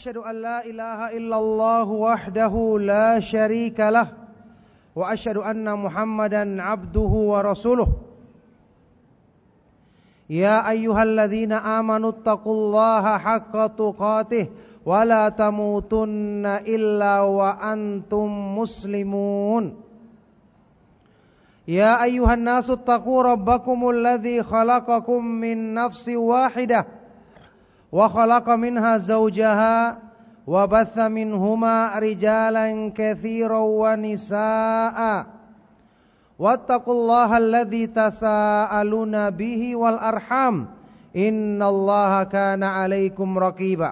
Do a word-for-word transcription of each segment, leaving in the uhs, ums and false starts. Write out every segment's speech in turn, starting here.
أشهد أن لا إله إلا الله وحده لا شريك له وأشهد أن محمدا عبده ورسوله يا أيها الذين آمنوا اتقوا الله حق تقاته ولا تموتن إلا وأنتم مسلمون يا أيها الناس اتقوا ربكم الذي خلقكم من نفس واحدة وخلق منها زوجها وبث منهما رجالا كثيرا ونساء واتقوا الله الذي تساءلون به والأرحام إن الله كان عليكم رقيبا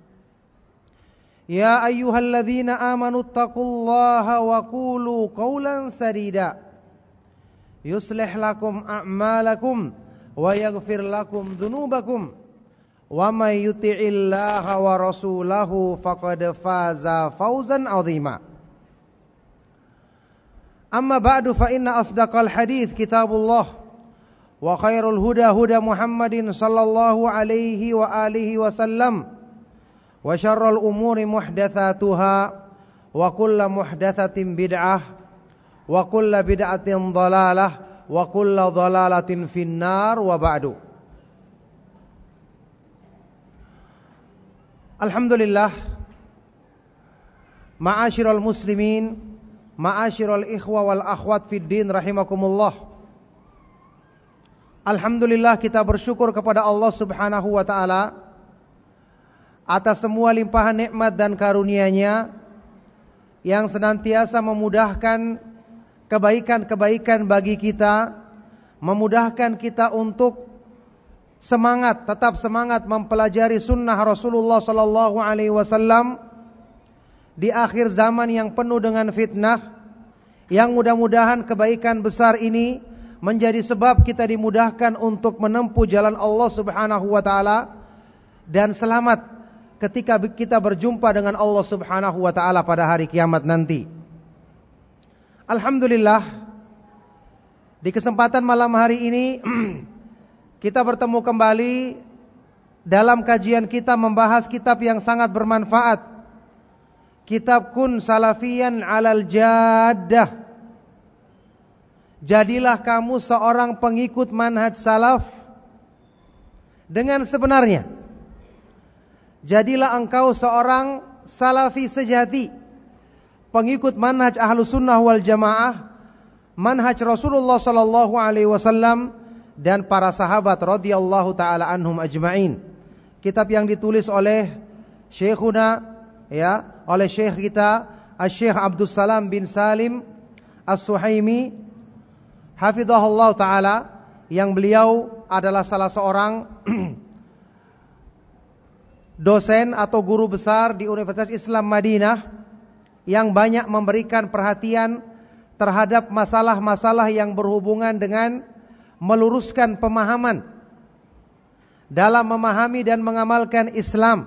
يا أيها الذين آمنوا اتقوا الله وقولوا قولا سديدا يصلح لكم أعمالكم ويغفر لكم ذنوبكم ومن يطع الله ورسوله فقد فاز فوزا عظيما أما بعد فإن أصدق الحديث كتاب الله وخير الهدى هدى محمد صلى الله عليه وآله وسلم وشر الأمور محدثاتها وكل محدثة بدعة وكل بدعة ضلالة وكل ضلالة في النار وبعد. Alhamdulillah, ma'asyiral muslimin, ma'asyiral ikhwa wal akhwat fid din rahimakumullah. Alhamdulillah, kita bersyukur kepada Allah Subhanahu wa taala atas semua limpahan nikmat dan karunia-Nya yang senantiasa memudahkan kebaikan-kebaikan bagi kita, memudahkan kita untuk semangat, tetap semangat mempelajari sunnah Rasulullah sallallahu alaihi wasallam di akhir zaman yang penuh dengan fitnah, yang mudah-mudahan kebaikan besar ini menjadi sebab kita dimudahkan untuk menempuh jalan Allah Subhanahu wa taala dan selamat ketika kita berjumpa dengan Allah Subhanahu wa taala pada hari kiamat nanti. Alhamdulillah, di kesempatan malam hari ini kita bertemu kembali dalam kajian kita membahas kitab yang sangat bermanfaat, kitab Kun Salafiyan Alal Jaddah. Jadilah kamu seorang pengikut manhaj salaf dengan sebenarnya. Jadilah engkau seorang salafi sejati, pengikut manhaj Ahlus Sunnah wal Jamaah, manhaj Rasulullah sallallahu alaihi wasallam dan para sahabat radhiyallahu taala anhum ajma'in. Kitab yang ditulis oleh Syekhuna, ya, oleh Syekh kita Asy-Syaikh Abdus Salam bin Salim As-Suhaimi hafizahullah taala, yang beliau adalah salah seorang dosen atau guru besar di Universitas Islam Madinah yang banyak memberikan perhatian terhadap masalah-masalah yang berhubungan dengan meluruskan pemahaman dalam memahami dan mengamalkan Islam.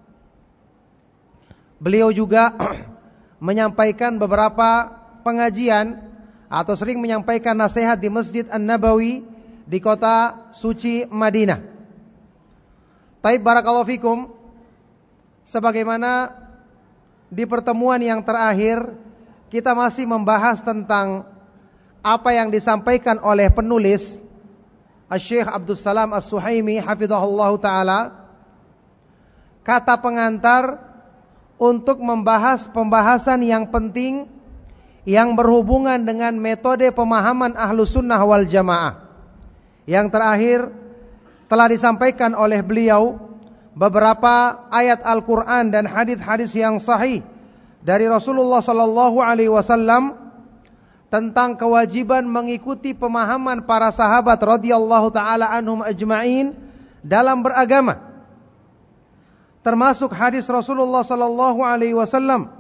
Beliau juga menyampaikan beberapa pengajian atau sering menyampaikan nasihat di Masjid An-Nabawi di kota suci Madinah. Taib barakallahu fikum, sebagaimana di pertemuan yang terakhir kita masih membahas tentang apa yang disampaikan oleh penulis Asy-Syaikh Abdus Salam As-Suhaimi hafizahullah taala, kata pengantar untuk membahas pembahasan yang penting yang berhubungan dengan metode pemahaman Ahlus Sunnah wal Jamaah. Yang terakhir telah disampaikan oleh beliau beberapa ayat Al-Quran dan hadis-hadis yang sahih dari Rasulullah sallallahu alaihi wasallam tentang kewajiban mengikuti pemahaman para sahabat radhiyallahu taala anhum ajma'in dalam beragama, termasuk hadis Rasulullah sallallahu alaihi wasallam,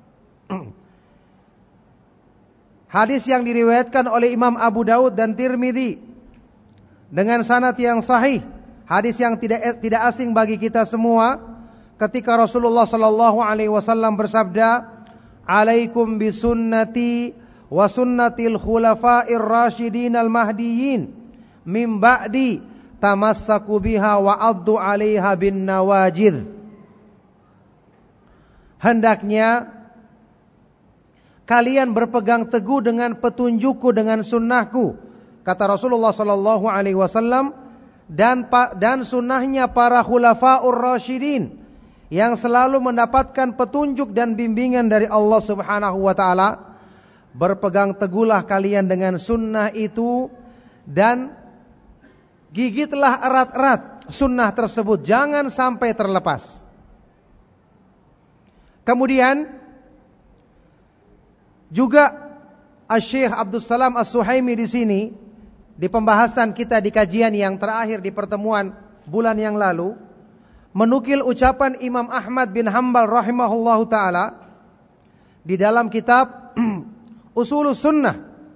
hadis yang diriwayatkan oleh Imam Abu Daud dan Tirmidzi dengan sanad yang sahih, hadis yang tidak tidak asing bagi kita semua, ketika Rasulullah sallallahu alaihi wasallam bersabda, "Alaikum bisunnati wa sunnatil khulafa'ir rasyidin al-mahdiyyin min ba'di tamassaku biha wa addu 'alaiha bin nawajidh." hendaknya kalian berpegang teguh dengan petunjukku, dengan sunnahku, kata Rasulullah sallallahu alaihi wasallam, dan dan sunnahnya para khulafaur rasyidin yang selalu mendapatkan petunjuk dan bimbingan dari Allah Subhanahu wa taala. Berpegang teguhlah kalian dengan sunnah itu dan gigitlah erat-erat sunnah tersebut, jangan sampai terlepas. Kemudian juga Asy-Syaikh Abdus Salam As-Suhaimi di sini di pembahasan kita di kajian yang terakhir di pertemuan bulan yang lalu menukil ucapan Imam Ahmad bin Hanbal rahimahullahu taala di dalam kitab Ushulus Sunnah.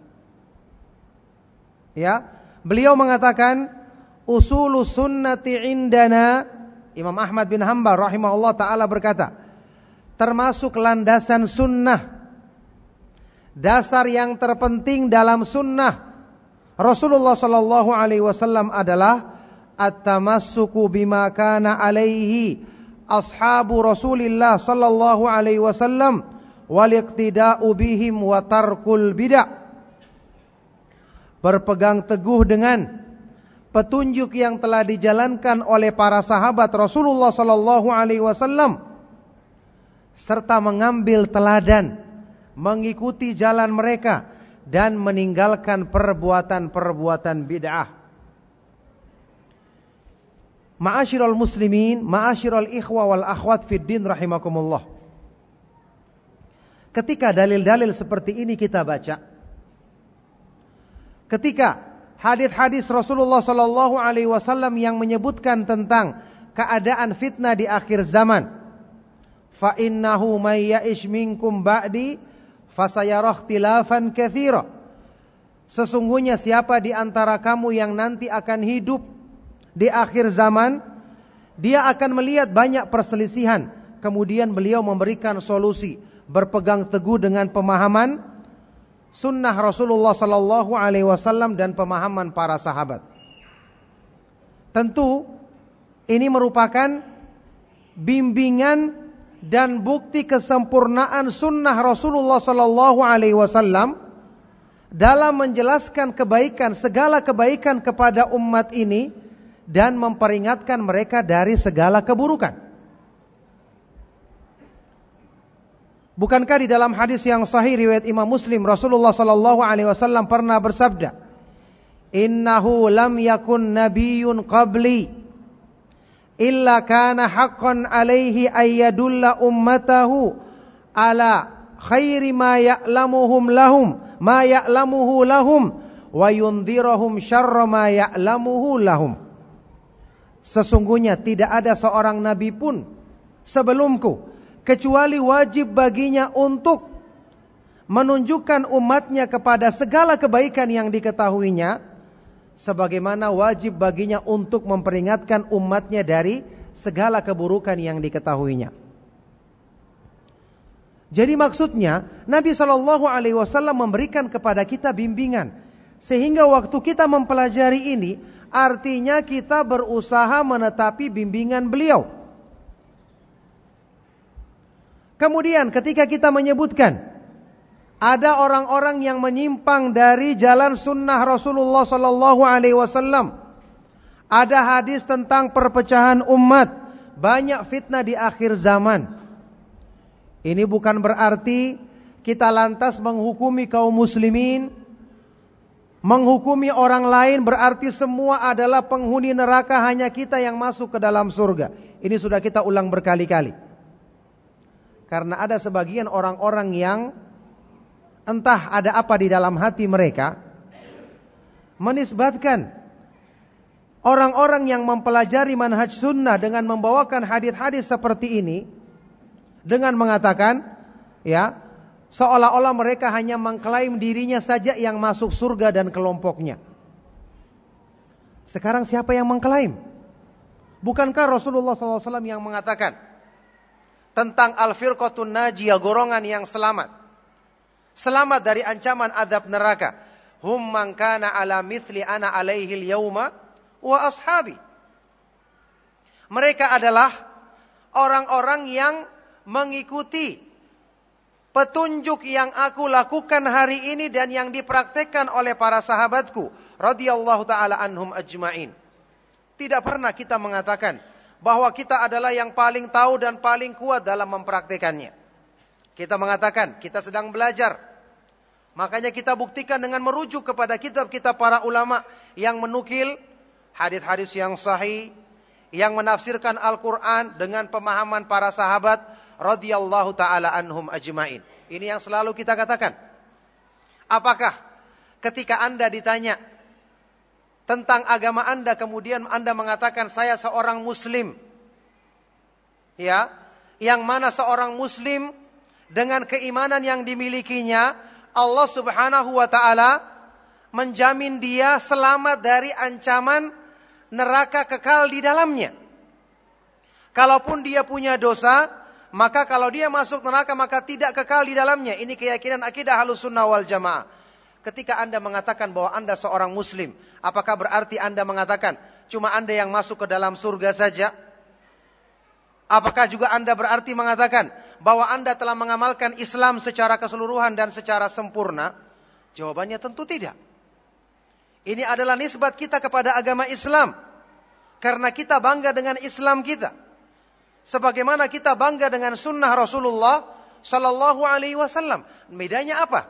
Ya, beliau mengatakan Ushulus Sunnati indana, Imam Ahmad bin Hanbal rahimahullah taala berkata, termasuk landasan sunnah, dasar yang terpenting dalam sunnah Rasulullah sallallahu alaihi wasallam adalah at-tamassuku bima kana alaihi ashabu Rasulillah sallallahu alaihi wasallam wal iqtida'u bihim wa tarkul bid'ah. Berpegang teguh dengan petunjuk yang telah dijalankan oleh para sahabat Rasulullah sallallahu alaihi wasallam serta mengambil teladan, mengikuti jalan mereka dan meninggalkan perbuatan-perbuatan bid'ah. Ma'asyiral muslimin, ma'asyiral ikhwa wal akhwat fid din rahimakumullah. Ketika dalil-dalil seperti ini kita baca, ketika hadis-hadis Rasulullah sallallahu alaihi wasallam yang menyebutkan tentang keadaan fitnah di akhir zaman, fa innahu may ya'ish minkum ba'di fasayara ikhtilafan katsira. Sesungguhnya siapa di antara kamu yang nanti akan hidup di akhir zaman, dia akan melihat banyak perselisihan. Kemudian beliau memberikan solusi, berpegang teguh dengan pemahaman sunnah Rasulullah sallallahu alaihi wasallam dan pemahaman para sahabat. Tentu ini merupakan bimbingan dan bukti kesempurnaan sunnah Rasulullah sallallahu alaihi wasallam dalam menjelaskan kebaikan, segala kebaikan kepada umat ini dan memperingatkan mereka dari segala keburukan. Bukankah di dalam hadis yang sahih riwayat Imam Muslim, Rasulullah sallallahu alaihi wasallam pernah bersabda, "Innahu lam yakun nabiyyun qabli illa kana haqqan alaihi ayyadulla ummatahu ala khairi ma ya'lamuhum lahum ma ya'lamuhu lahum wa yundhirahum syarra ma ya'lamuhu lahum." Sesungguhnya tidak ada seorang nabi pun sebelumku kecuali wajib baginya untuk menunjukkan umatnya kepada segala kebaikan yang diketahuinya, sebagaimana wajib baginya untuk memperingatkan umatnya dari segala keburukan yang diketahuinya. Jadi maksudnya Nabi shallallahu alaihi wasallam memberikan kepada kita bimbingan, sehingga waktu kita mempelajari ini artinya kita berusaha menetapi bimbingan beliau. Kemudian ketika kita menyebutkan ada orang-orang yang menyimpang dari jalan sunnah Rasulullah sallallahu alaihi wasallam, ada hadis tentang perpecahan umat, banyak fitnah di akhir zaman. Ini bukan berarti kita lantas menghukumi kaum muslimin, menghukumi orang lain berarti semua adalah penghuni neraka, hanya kita yang masuk ke dalam surga. Ini sudah kita ulang berkali-kali. Karena ada sebagian orang-orang yang entah ada apa di dalam hati mereka, menisbatkan orang-orang yang mempelajari manhaj sunnah dengan membawakan hadis-hadis seperti ini dengan mengatakan, ya, seolah-olah mereka hanya mengklaim dirinya saja yang masuk surga dan kelompoknya. Sekarang siapa yang mengklaim? Bukankah Rasulullah shallallahu alaihi wasallam yang mengatakan tentang al-firqatun najiyah, golongan yang selamat, selamat dari ancaman azab neraka, hum man kana ala mithli ana alaihi al-yauma wa ashabi. Mereka adalah orang-orang yang mengikuti petunjuk yang aku lakukan hari ini dan yang dipraktekkan oleh para sahabatku radhiyallahu taala anhum ajmain. Tidak pernah kita mengatakan bahwa kita adalah yang paling tahu dan paling kuat dalam mempraktekannya. Kita mengatakan kita sedang belajar. Makanya kita buktikan dengan merujuk kepada kitab-kitab para ulama yang menukil hadis-hadis yang sahih, yang menafsirkan Al-Quran dengan pemahaman para sahabat radhiyallahu taala anhum ajmain. Ini yang selalu kita katakan. Apakah ketika Anda ditanya tentang agama Anda kemudian Anda mengatakan saya seorang muslim, ya, yang mana seorang muslim dengan keimanan yang dimilikinya Allah Subhanahu wa taala menjamin dia selamat dari ancaman neraka kekal di dalamnya. Kalaupun dia punya dosa, maka kalau dia masuk neraka maka tidak kekal di dalamnya. Ini keyakinan akidah Ahlussunnah wal Jamaah. Ketika Anda mengatakan bahwa Anda seorang muslim, apakah berarti Anda mengatakan cuma Anda yang masuk ke dalam surga saja? Apakah juga Anda berarti mengatakan bahwa Anda telah mengamalkan Islam secara keseluruhan dan secara sempurna? Jawabannya tentu tidak. Ini adalah nisbat kita kepada agama Islam. Karena kita bangga dengan Islam kita. Sebagaimana kita bangga dengan sunnah Rasulullah Sallallahu Alaihi Wasallam. Bedanya apa?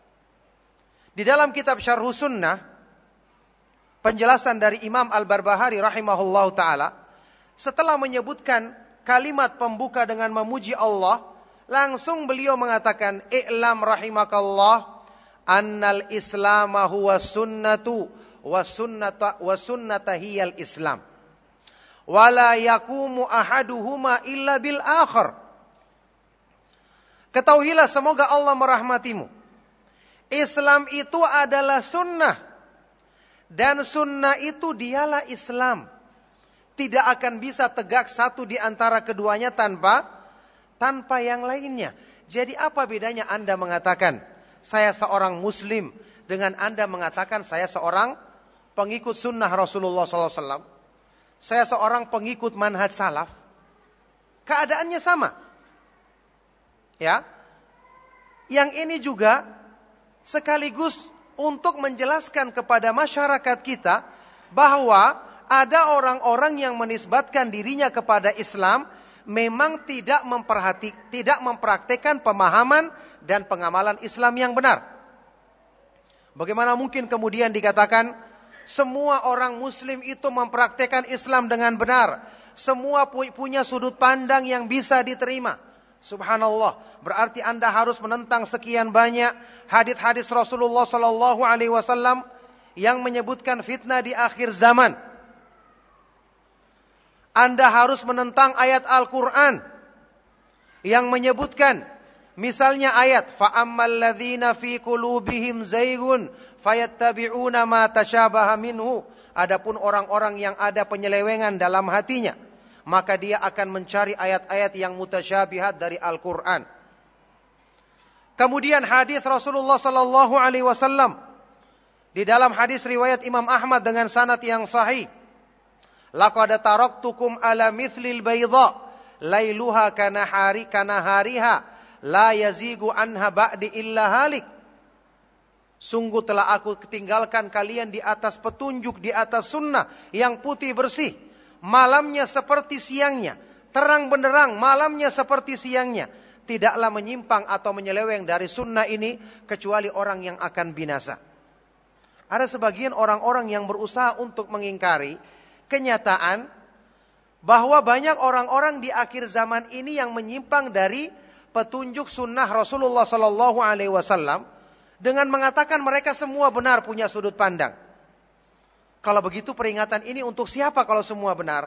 Di dalam kitab Syarh Sunnah, penjelasan dari Imam Al-Barbahari rahimahullahu ta'ala, setelah menyebutkan kalimat pembuka dengan memuji Allah, langsung beliau mengatakan, I'lam rahimakallah, annal islama huwa sunnatu, wa sunnata, wa sunnata hiyal islam. Wala yakumu ahaduhuma illa bil akhar. Ketahuilah semoga Allah merahmatimu. Islam itu adalah sunnah. Dan sunnah itu dialah Islam. Tidak akan bisa tegak satu di antara keduanya tanpa tanpa yang lainnya. Jadi apa bedanya Anda mengatakan saya seorang muslim dengan Anda mengatakan saya seorang pengikut sunnah Rasulullah sallallahu alaihi wasallam? Saya seorang pengikut manhaj salaf. Keadaannya sama. Ya. Yang ini juga sekaligus untuk menjelaskan kepada masyarakat kita bahwa ada orang-orang yang menisbatkan dirinya kepada Islam memang tidak memperhati, tidak mempraktekkan pemahaman dan pengamalan Islam yang benar. Bagaimana mungkin kemudian dikatakan semua orang muslim itu mempraktekkan Islam dengan benar, semua punya sudut pandang yang bisa diterima? Subhanallah, berarti Anda harus menentang sekian banyak hadis-hadis Rasulullah sallallahu alaihi wasallam yang menyebutkan fitnah di akhir zaman. Anda harus menentang ayat Al-Quran yang menyebutkan, misalnya ayat فَأَمَّا الَّذِينَ فِي قُلُوبِهِمْ زَيْغٌ فَيَتَّبِعُونَ مَا تَشَابَهَ مِنْهُ. Adapun orang-orang yang ada penyelewengan dalam hatinya, maka dia akan mencari ayat-ayat yang mutasyabihat dari Al-Quran. Kemudian hadis Rasulullah sallallahu alaihi wasallam di dalam hadis riwayat Imam Ahmad dengan sanad yang sahih, laqad taraktukum ala mithlil bayda lailuha kanahari kanahariha la yazigu anha ba'di illa halik. Sungguh telah aku tinggalkan kalian di atas petunjuk, di atas sunnah yang putih bersih. Malamnya seperti siangnya, terang benderang, malamnya seperti siangnya. Tidaklah menyimpang atau menyeleweng dari sunnah ini kecuali orang yang akan binasa. Ada sebagian orang-orang yang berusaha untuk mengingkari kenyataan bahwa banyak orang-orang di akhir zaman ini yang menyimpang dari petunjuk sunnah Rasulullah sallallahu alaihi wasallam dengan mengatakan mereka semua benar punya sudut pandang. Kalau begitu peringatan ini untuk siapa kalau semua benar?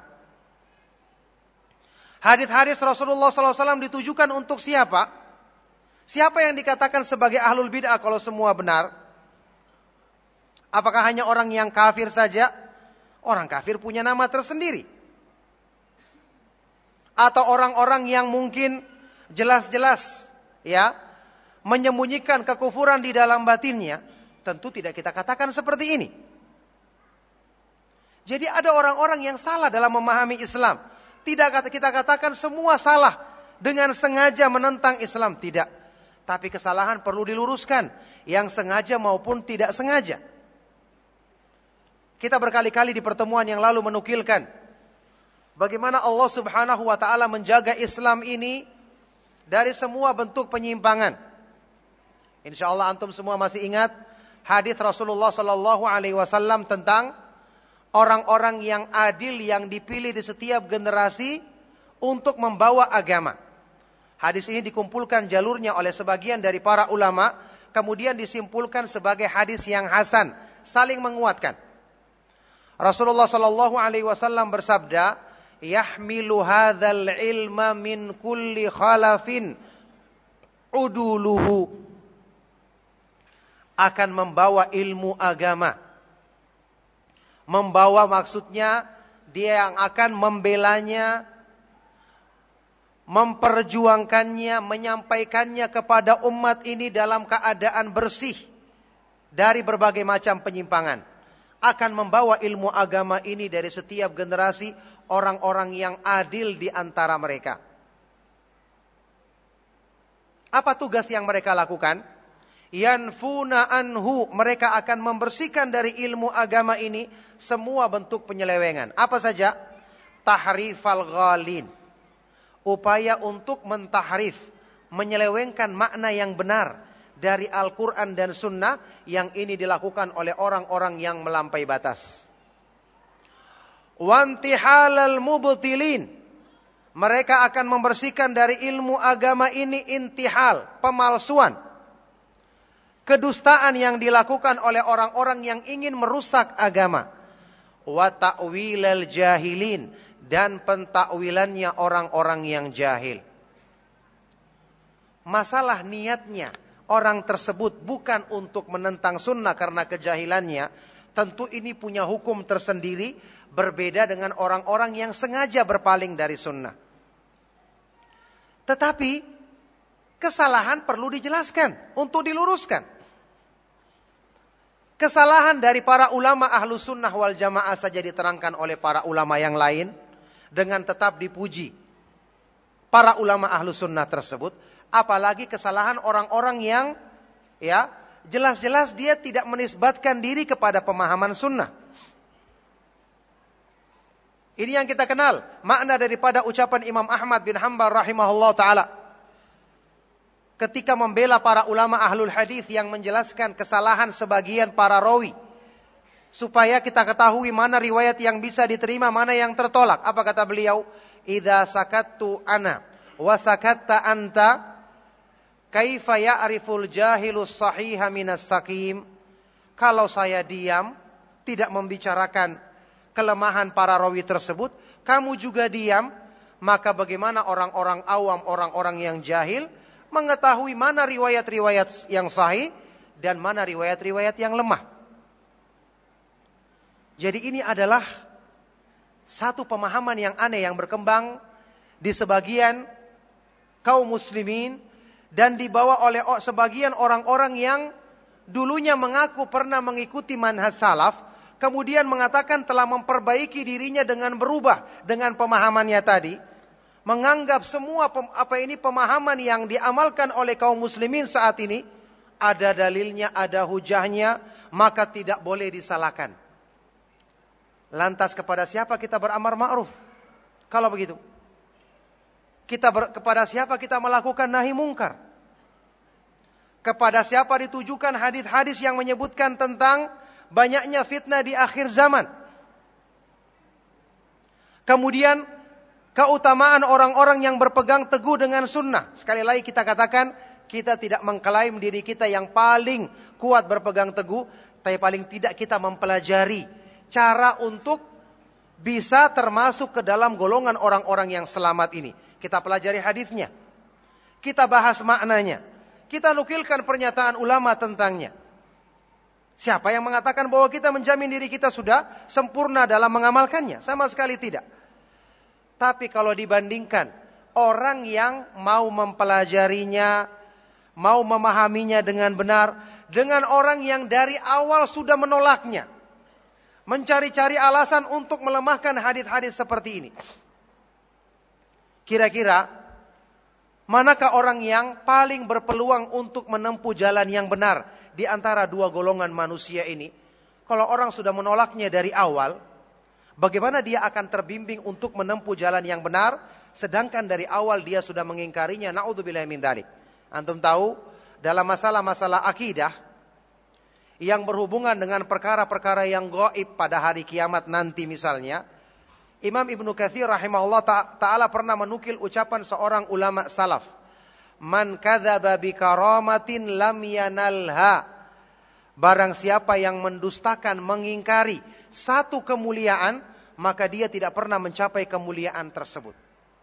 Hadis-hadis Rasulullah sallallahu alaihi wasallam ditujukan untuk siapa? Siapa yang dikatakan sebagai ahlul bid'ah kalau semua benar? Apakah hanya orang yang kafir saja? Orang kafir punya nama tersendiri. Atau orang-orang yang mungkin jelas-jelas ya menyembunyikan kekufuran di dalam batinnya, tentu tidak kita katakan seperti ini. Jadi ada orang-orang yang salah dalam memahami Islam. Tidak kita katakan semua salah dengan sengaja menentang Islam, tidak. Tapi kesalahan perlu diluruskan, yang sengaja maupun tidak sengaja. Kita berkali-kali di pertemuan yang lalu menukilkan bagaimana Allah Subhanahu wa taala menjaga Islam ini dari semua bentuk penyimpangan. Insyaallah antum semua masih ingat hadis Rasulullah sallallahu alaihi wasallam tentang orang-orang yang adil yang dipilih di setiap generasi untuk membawa agama. Hadis ini dikumpulkan jalurnya oleh sebagian dari para ulama, kemudian disimpulkan sebagai hadis yang hasan, saling menguatkan. Rasulullah sallallahu alaihi wasallam bersabda, "Yahmilu hadzal ilma min kulli khalafin uduluhu." Akan membawa ilmu agama. Membawa maksudnya dia yang akan membelanya, memperjuangkannya, menyampaikannya kepada umat ini dalam keadaan bersih dari berbagai macam penyimpangan. Akan membawa ilmu agama ini dari setiap generasi orang-orang yang adil di antara mereka. Apa tugas yang mereka lakukan? Yanfuna anhu, mereka akan membersihkan dari ilmu agama ini semua bentuk penyelewengan. Apa saja? Tahrifal ghalin, upaya untuk mentahrif, menyelewengkan makna yang benar dari Al-Quran dan Sunnah, yang ini dilakukan oleh orang-orang yang melampaui batas. Wantihalal mubtilin, mereka akan membersihkan dari ilmu agama ini intihal, pemalsuan, kedustaan yang dilakukan oleh orang-orang yang ingin merusak agama. Wa ta'wilal jahilin, dan pentakwilannya orang-orang yang jahil. Masalah niatnya orang tersebut bukan untuk menentang sunnah karena kejahilannya, tentu ini punya hukum tersendiri, berbeda dengan orang-orang yang sengaja berpaling dari sunnah. Tetapi kesalahan perlu dijelaskan untuk diluruskan. Kesalahan dari para ulama ahlu sunnah wal jamaah saja diterangkan oleh para ulama yang lain dengan tetap dipuji para ulama ahlu sunnah tersebut. Apalagi kesalahan orang-orang yang ya jelas-jelas dia tidak menisbatkan diri kepada pemahaman sunnah. Ini yang kita kenal makna daripada ucapan Imam Ahmad bin Hanbal rahimahullah ta'ala ketika membela para ulama ahlul hadis yang menjelaskan kesalahan sebagian para rawi, supaya kita ketahui mana riwayat yang bisa diterima, mana yang tertolak. Apa kata beliau? Idza sakattu ana wa sakatta anta, kaifa ya'riful jahilus sahiha minas sakim. Kalau saya diam, tidak membicarakan kelemahan para rawi tersebut, kamu juga diam, maka bagaimana orang-orang awam, orang-orang yang jahil mengetahui mana riwayat-riwayat yang sahih dan mana riwayat-riwayat yang lemah. Jadi ini adalah satu pemahaman yang aneh yang berkembang di sebagian kaum muslimin dan dibawa oleh sebagian orang-orang yang dulunya mengaku pernah mengikuti manhaj salaf, kemudian mengatakan telah memperbaiki dirinya dengan berubah dengan pemahamannya tadi, menganggap semua apa ini pemahaman yang diamalkan oleh kaum muslimin saat ini ada dalilnya, ada hujahnya, maka tidak boleh disalahkan. Lantas kepada siapa kita beramar ma'ruf? Kalau begitu, kita ber, kepada siapa kita melakukan nahi mungkar? Kepada siapa ditujukan hadis-hadis yang menyebutkan tentang banyaknya fitnah di akhir zaman? Kemudian keutamaan orang-orang yang berpegang teguh dengan sunnah. Sekali lagi kita katakan, kita tidak mengklaim diri kita yang paling kuat berpegang teguh, tapi paling tidak kita mempelajari cara untuk bisa termasuk ke dalam golongan orang-orang yang selamat ini. Kita pelajari hadisnya, kita bahas maknanya, kita nukilkan pernyataan ulama tentangnya. Siapa yang mengatakan bahwa kita menjamin diri kita sudah sempurna dalam mengamalkannya? Sama sekali tidak. Tapi kalau dibandingkan orang yang mau mempelajarinya, mau memahaminya dengan benar, dengan orang yang dari awal sudah menolaknya, mencari-cari alasan untuk melemahkan hadis-hadis seperti ini, kira-kira Manakah orang yang paling berpeluang untuk menempuh jalan yang benar di antara dua golongan manusia ini? Kalau orang sudah menolaknya dari awal, bagaimana dia akan terbimbing untuk menempuh jalan yang benar, sedangkan dari awal dia sudah mengingkarinya? Na'udzubillahi min dzalik. Antum tahu, dalam masalah-masalah akidah yang berhubungan dengan perkara-perkara yang gaib pada hari kiamat nanti misalnya, Imam Ibnu Katsir rahimahullah ta'ala pernah menukil ucapan seorang ulama salaf. Man kadzaba bi karamatin lam yanalha. Barang siapa yang mendustakan, mengingkari satu kemuliaan, maka dia tidak pernah mencapai kemuliaan tersebut.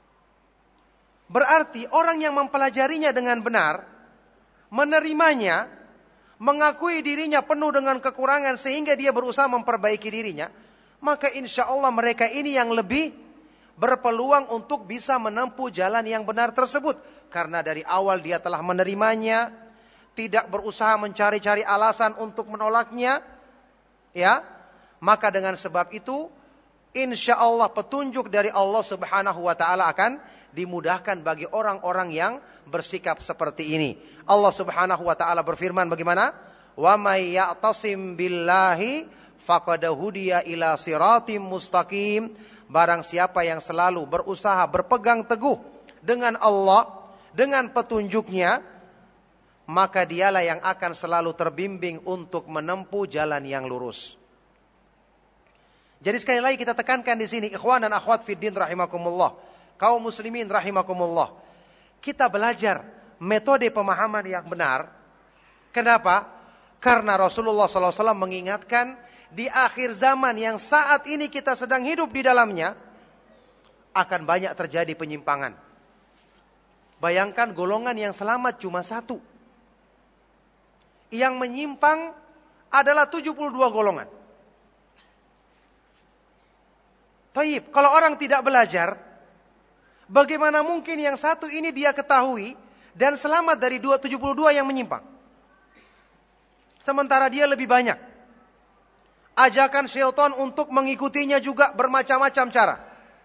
Berarti orang yang mempelajarinya dengan benar, menerimanya, mengakui dirinya penuh dengan kekurangan sehingga dia berusaha memperbaiki dirinya, maka insya Allah mereka ini yang lebih berpeluang untuk bisa menempuh jalan yang benar tersebut. Karena dari awal dia telah menerimanya, tidak berusaha mencari-cari alasan untuk menolaknya, ya. Maka dengan sebab itu, insya Allah petunjuk dari Allah Subhanahu Wa Taala akan dimudahkan bagi orang-orang yang bersikap seperti ini. Allah Subhanahu Wa Taala berfirman bagaimana? Wa may ya'tasim billahi faqad hudiya ila siratim mustaqim. Barang siapa yang selalu berusaha berpegang teguh dengan Allah, dengan petunjuknya, maka dialah yang akan selalu terbimbing untuk menempuh jalan yang lurus. Jadi sekali lagi kita tekankan di sini, ikhwan dan akhwat fiddin rahimakumullah, kaum muslimin rahimakumullah, kita belajar metode pemahaman yang benar. Kenapa? Karena Rasulullah sallallahu alaihi wasallam mengingatkan, di akhir zaman yang saat ini kita sedang hidup di dalamnya, akan banyak terjadi penyimpangan. Bayangkan golongan yang selamat cuma satu. Yang menyimpang adalah tujuh puluh dua golongan. Taib, kalau orang tidak belajar, bagaimana mungkin yang satu ini dia ketahui dan selamat dari tujuh puluh dua yang menyimpang? Sementara dia lebih banyak. Ajakan syaitan untuk mengikutinya juga bermacam-macam cara.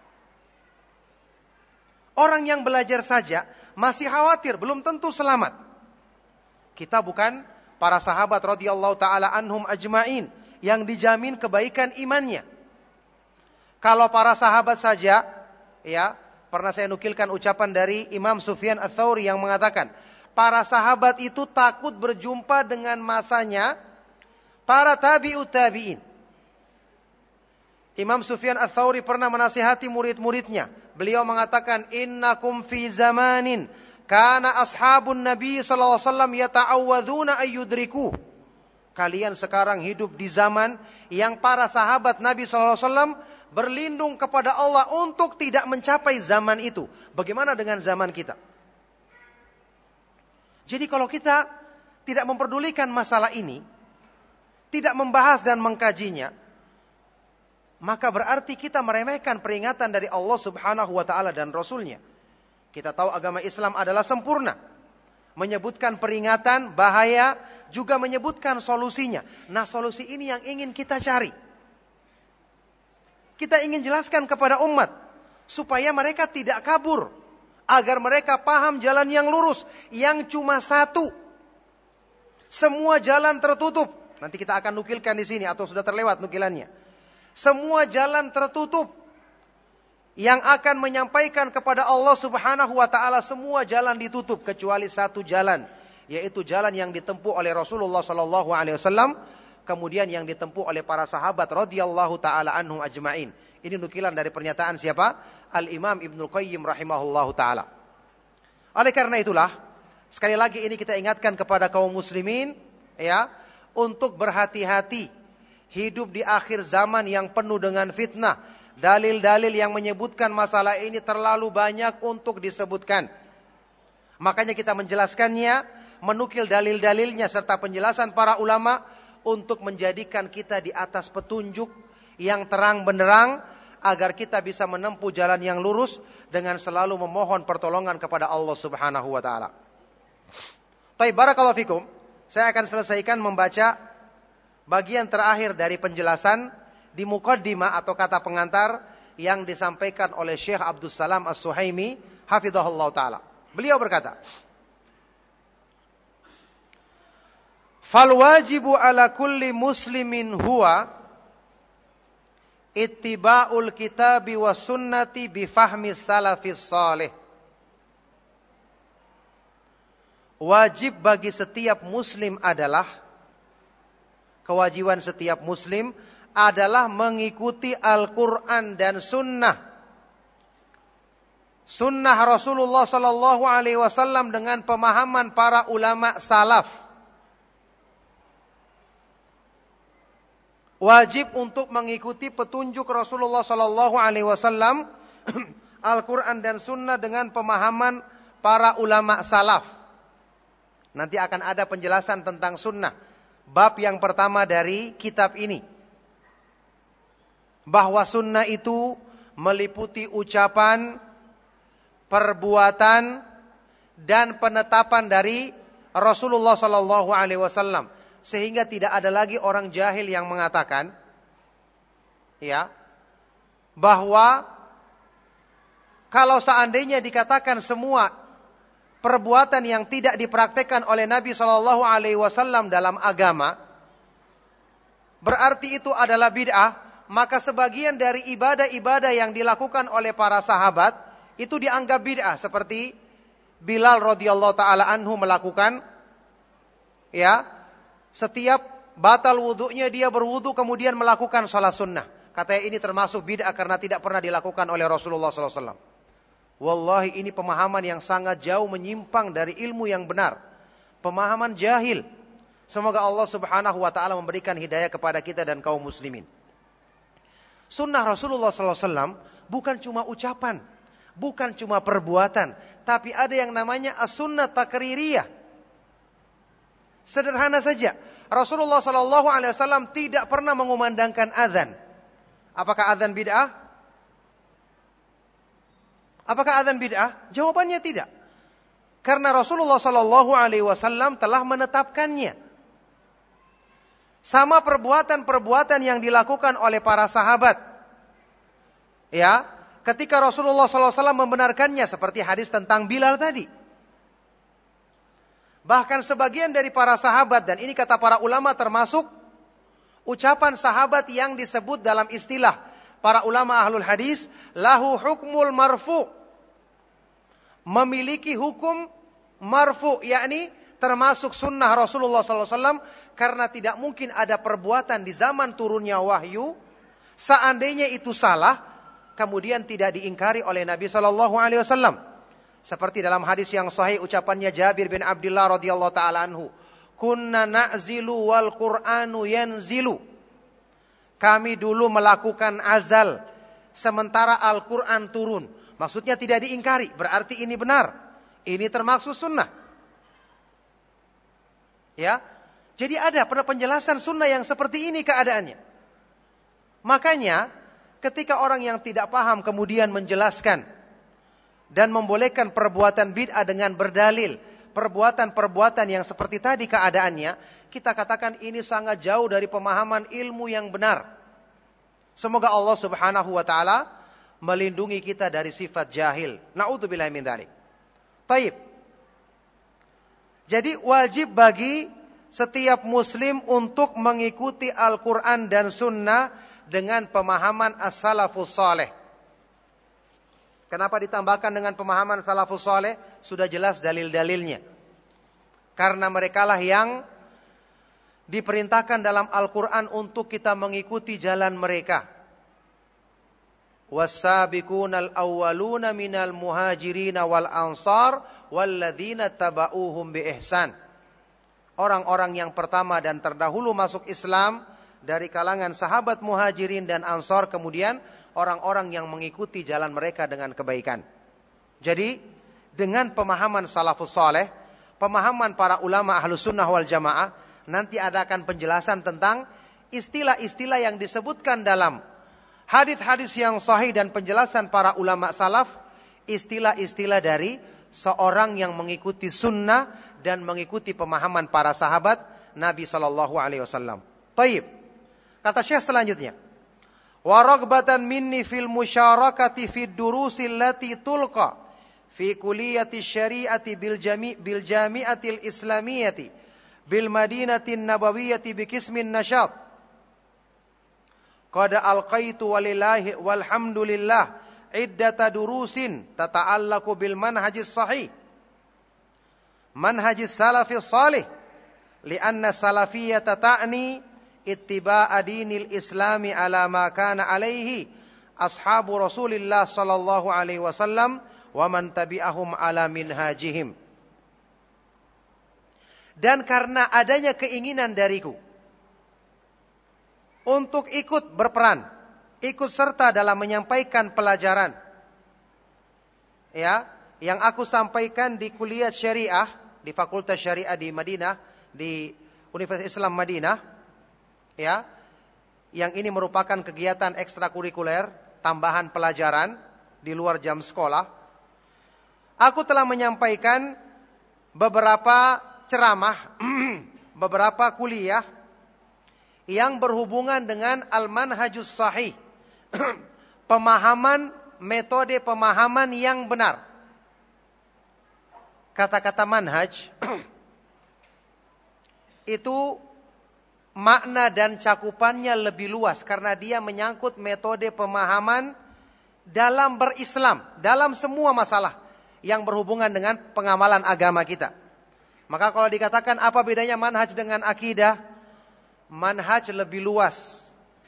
Orang yang belajar saja masih khawatir, belum tentu selamat. Kita bukan para sahabat radhiyallahu taala anhum ajmain yang dijamin kebaikan imannya. Kalau para sahabat saja, ya, pernah saya nukilkan ucapan dari Imam Sufyan Ats-Tsauri yang mengatakan, para sahabat itu takut berjumpa dengan masanya para tabi'ut tabi'in. Imam Sufyan Ats-Tsauri pernah menasihati murid-muridnya. Beliau mengatakan, innakum fi zamanin kana ashabun nabi sallallahu alaihi wasallam yata'awwadzuna ayyudriku. Kalian sekarang hidup di zaman yang para sahabat Nabi sallallahu alaihi wasallam berlindung kepada Allah untuk tidak mencapai zaman itu. Bagaimana dengan zaman kita? Jadi kalau kita tidak memperdulikan masalah ini, tidak membahas dan mengkajinya, maka berarti kita meremehkan peringatan dari Allah Subhanahu wa taala dan Rasulnya. Kita tahu agama Islam adalah sempurna. Menyebutkan peringatan, bahaya, juga menyebutkan solusinya. Nah, solusi ini yang ingin kita cari. Kita ingin jelaskan kepada umat supaya mereka tidak kabur, agar mereka paham jalan yang lurus, yang cuma satu. Semua jalan tertutup. Nanti kita akan nukilkan di sini atau sudah terlewat nukilannya. Semua jalan tertutup yang akan menyampaikan kepada Allah Subhanahu wa taala, semua jalan ditutup kecuali satu jalan, yaitu jalan yang ditempuh oleh Rasulullah sallallahu alaihi wasallam, kemudian yang ditempuh oleh para sahabat radhiyallahu taala anhum ajmain. Ini nukilan dari pernyataan siapa? Al-Imam Ibnu Qayyim rahimahullahu taala. Oleh karena itulah, sekali lagi ini kita ingatkan kepada kaum muslimin, ya, untuk berhati-hati hidup di akhir zaman yang penuh dengan fitnah. Dalil-dalil yang menyebutkan masalah ini terlalu banyak untuk disebutkan. Makanya kita menjelaskannya, menukil dalil-dalilnya serta penjelasan para ulama untuk menjadikan kita di atas petunjuk yang terang benderang, agar kita bisa menempuh jalan yang lurus dengan selalu memohon pertolongan kepada Allah Subhanahu wa taala. Baik, barakallahu fikum. Saya akan selesaikan membaca bagian terakhir dari penjelasan di muqaddimah atau kata pengantar yang disampaikan oleh Syekh Abdus Salam As-Suhaimi hafizahullah taala. Beliau berkata, "Fal wajibu ala kulli muslimin huwa ittiba'ul kitabi was sunnati bi fahmi salafis salih." Wajib bagi setiap muslim adalah, kewajiban setiap muslim adalah mengikuti Al-Quran dan sunnah. Sunnah Rasulullah sallallahu alaihi wasallam dengan pemahaman para ulama salaf. Wajib untuk mengikuti petunjuk Rasulullah sallallahu alaihi wasallam, Al-Quran dan sunnah dengan pemahaman para ulama salaf. Nanti akan ada penjelasan tentang sunnah. Bab yang pertama dari kitab ini, bahwa sunnah itu meliputi ucapan, perbuatan, dan penetapan dari Rasulullah sallallahu alaihi wasallam, sehingga tidak ada lagi orang jahil yang mengatakan, ya, bahwa kalau seandainya dikatakan semua perbuatan yang tidak dipraktekkan oleh Nabi sallallahu alaihi wasallam dalam agama berarti itu adalah bid'ah, maka sebagian dari ibadah-ibadah yang dilakukan oleh para sahabat itu dianggap bid'ah, seperti Bilal radhiyallahu taala anhu melakukan, ya, setiap batal wudunya dia berwudu kemudian melakukan salat sunnah. Katanya ini termasuk bid'ah karena tidak pernah dilakukan oleh Rasulullah sallallahu alaihi wasallam. Wallahi ini pemahaman yang sangat jauh menyimpang dari ilmu yang benar. Pemahaman jahil. Semoga Allah subhanahu wa ta'ala memberikan hidayah kepada kita dan kaum muslimin. Sunnah Rasulullah sallallahu alaihi wasallam bukan cuma ucapan, bukan cuma perbuatan, tapi ada yang namanya as-sunnah takririyah. Sederhana saja, Rasulullah sallallahu alaihi wasallam tidak pernah mengumandangkan azan. Apakah azan bid'ah? Apakah azan bid'ah? Jawabannya tidak. Karena Rasulullah sallallahu alaihi wasallam telah menetapkannya. Sama perbuatan-perbuatan yang dilakukan oleh para sahabat. Ya, ketika Rasulullah sallallahu alaihi wasallam membenarkannya, seperti hadis tentang Bilal tadi. Bahkan sebagian dari para sahabat, dan ini kata para ulama termasuk ucapan sahabat yang disebut dalam istilah para ulama ahlul hadis, lahu hukmul marfu'. Memiliki hukum marfu, yakni termasuk sunnah Rasulullah sallallahu alaihi wasallam, karena tidak mungkin ada perbuatan di zaman turunnya wahyu, seandainya itu salah, kemudian tidak diingkari oleh Nabi sallallahu alaihi wasallam. Seperti dalam hadis yang sahih ucapannya Jabir bin Abdullah radhiyallahu taala anhu, kunna na'zilu wal Qur'anu yanzilu. Kami dulu melakukan azal sementara Al-Quran turun. Maksudnya tidak diingkari, berarti ini benar. Ini termasuk sunnah. Ya, jadi ada penjelasan sunnah yang seperti ini keadaannya. Makanya ketika orang yang tidak paham kemudian menjelaskan dan membolehkan perbuatan bid'ah dengan berdalil perbuatan-perbuatan yang seperti tadi keadaannya, kita katakan ini sangat jauh dari pemahaman ilmu yang benar. Semoga Allah subhanahu wa ta'ala melindungi kita dari sifat jahil. Na'udzubillahi min dzalik. Taib. Jadi wajib bagi setiap muslim untuk mengikuti Al-Quran dan sunnah dengan pemahaman as-salafus saleh. Kenapa ditambahkan dengan pemahaman salafus saleh? Sudah jelas dalil-dalilnya. Karena merekalah yang diperintahkan dalam Al-Quran untuk kita mengikuti jalan mereka. Was-sabiqunal awwaluna minal muhajirin wal ansar walladzina tabauhum bi ihsan. Orang-orang yang pertama dan terdahulu masuk Islam dari kalangan sahabat muhajirin dan ansar, kemudian orang-orang yang mengikuti jalan mereka dengan kebaikan. Jadi dengan pemahaman salafus saleh, pemahaman para ulama ahlus sunnah wal jamaah, nanti ada akan penjelasan tentang istilah-istilah yang disebutkan dalam hadis-hadis yang sahih dan penjelasan para ulama salaf, istilah-istilah dari seorang yang mengikuti sunnah dan mengikuti pemahaman para sahabat Nabi sallallahu alaihi wasallam. Taib. Kata Syekh selanjutnya, wa raghbatan minni fil musyarakati fid durusil lati tulqa fi kulliyati syari'ati bil jami' bil jami'atil islamiyati bil madinatin nabawiyyati bi qismin nasyat. Qad alqaitu walillahi walhamdulillah iddata durusin tata'allaqu bil manhajis sahih manhajis salafis salih li'anna salafiyyata ta'ni ittiba'a dinil islami ala ma kana alaihi ashabu Rasulillah sallallahu alaihi wasallam wa man tabi'ahum ala minhajihim. Dan karena adanya keinginan dariku untuk ikut berperan, ikut serta dalam menyampaikan pelajaran ya, yang aku sampaikan di kuliah syariah, di Fakultas Syariah di Madinah, di Universitas Islam Madinah ya, yang ini merupakan kegiatan ekstrakurikuler, tambahan pelajaran di luar jam sekolah. Aku telah menyampaikan beberapa ceramah, beberapa kuliah yang berhubungan dengan al-manhajus sahih, pemahaman, metode pemahaman yang benar. Kata-kata manhaj itu makna dan cakupannya lebih luas karena dia menyangkut metode pemahaman dalam berislam, dalam semua masalah yang berhubungan dengan pengamalan agama kita. Maka kalau dikatakan apa bedanya manhaj dengan akidah, manhaj lebih luas.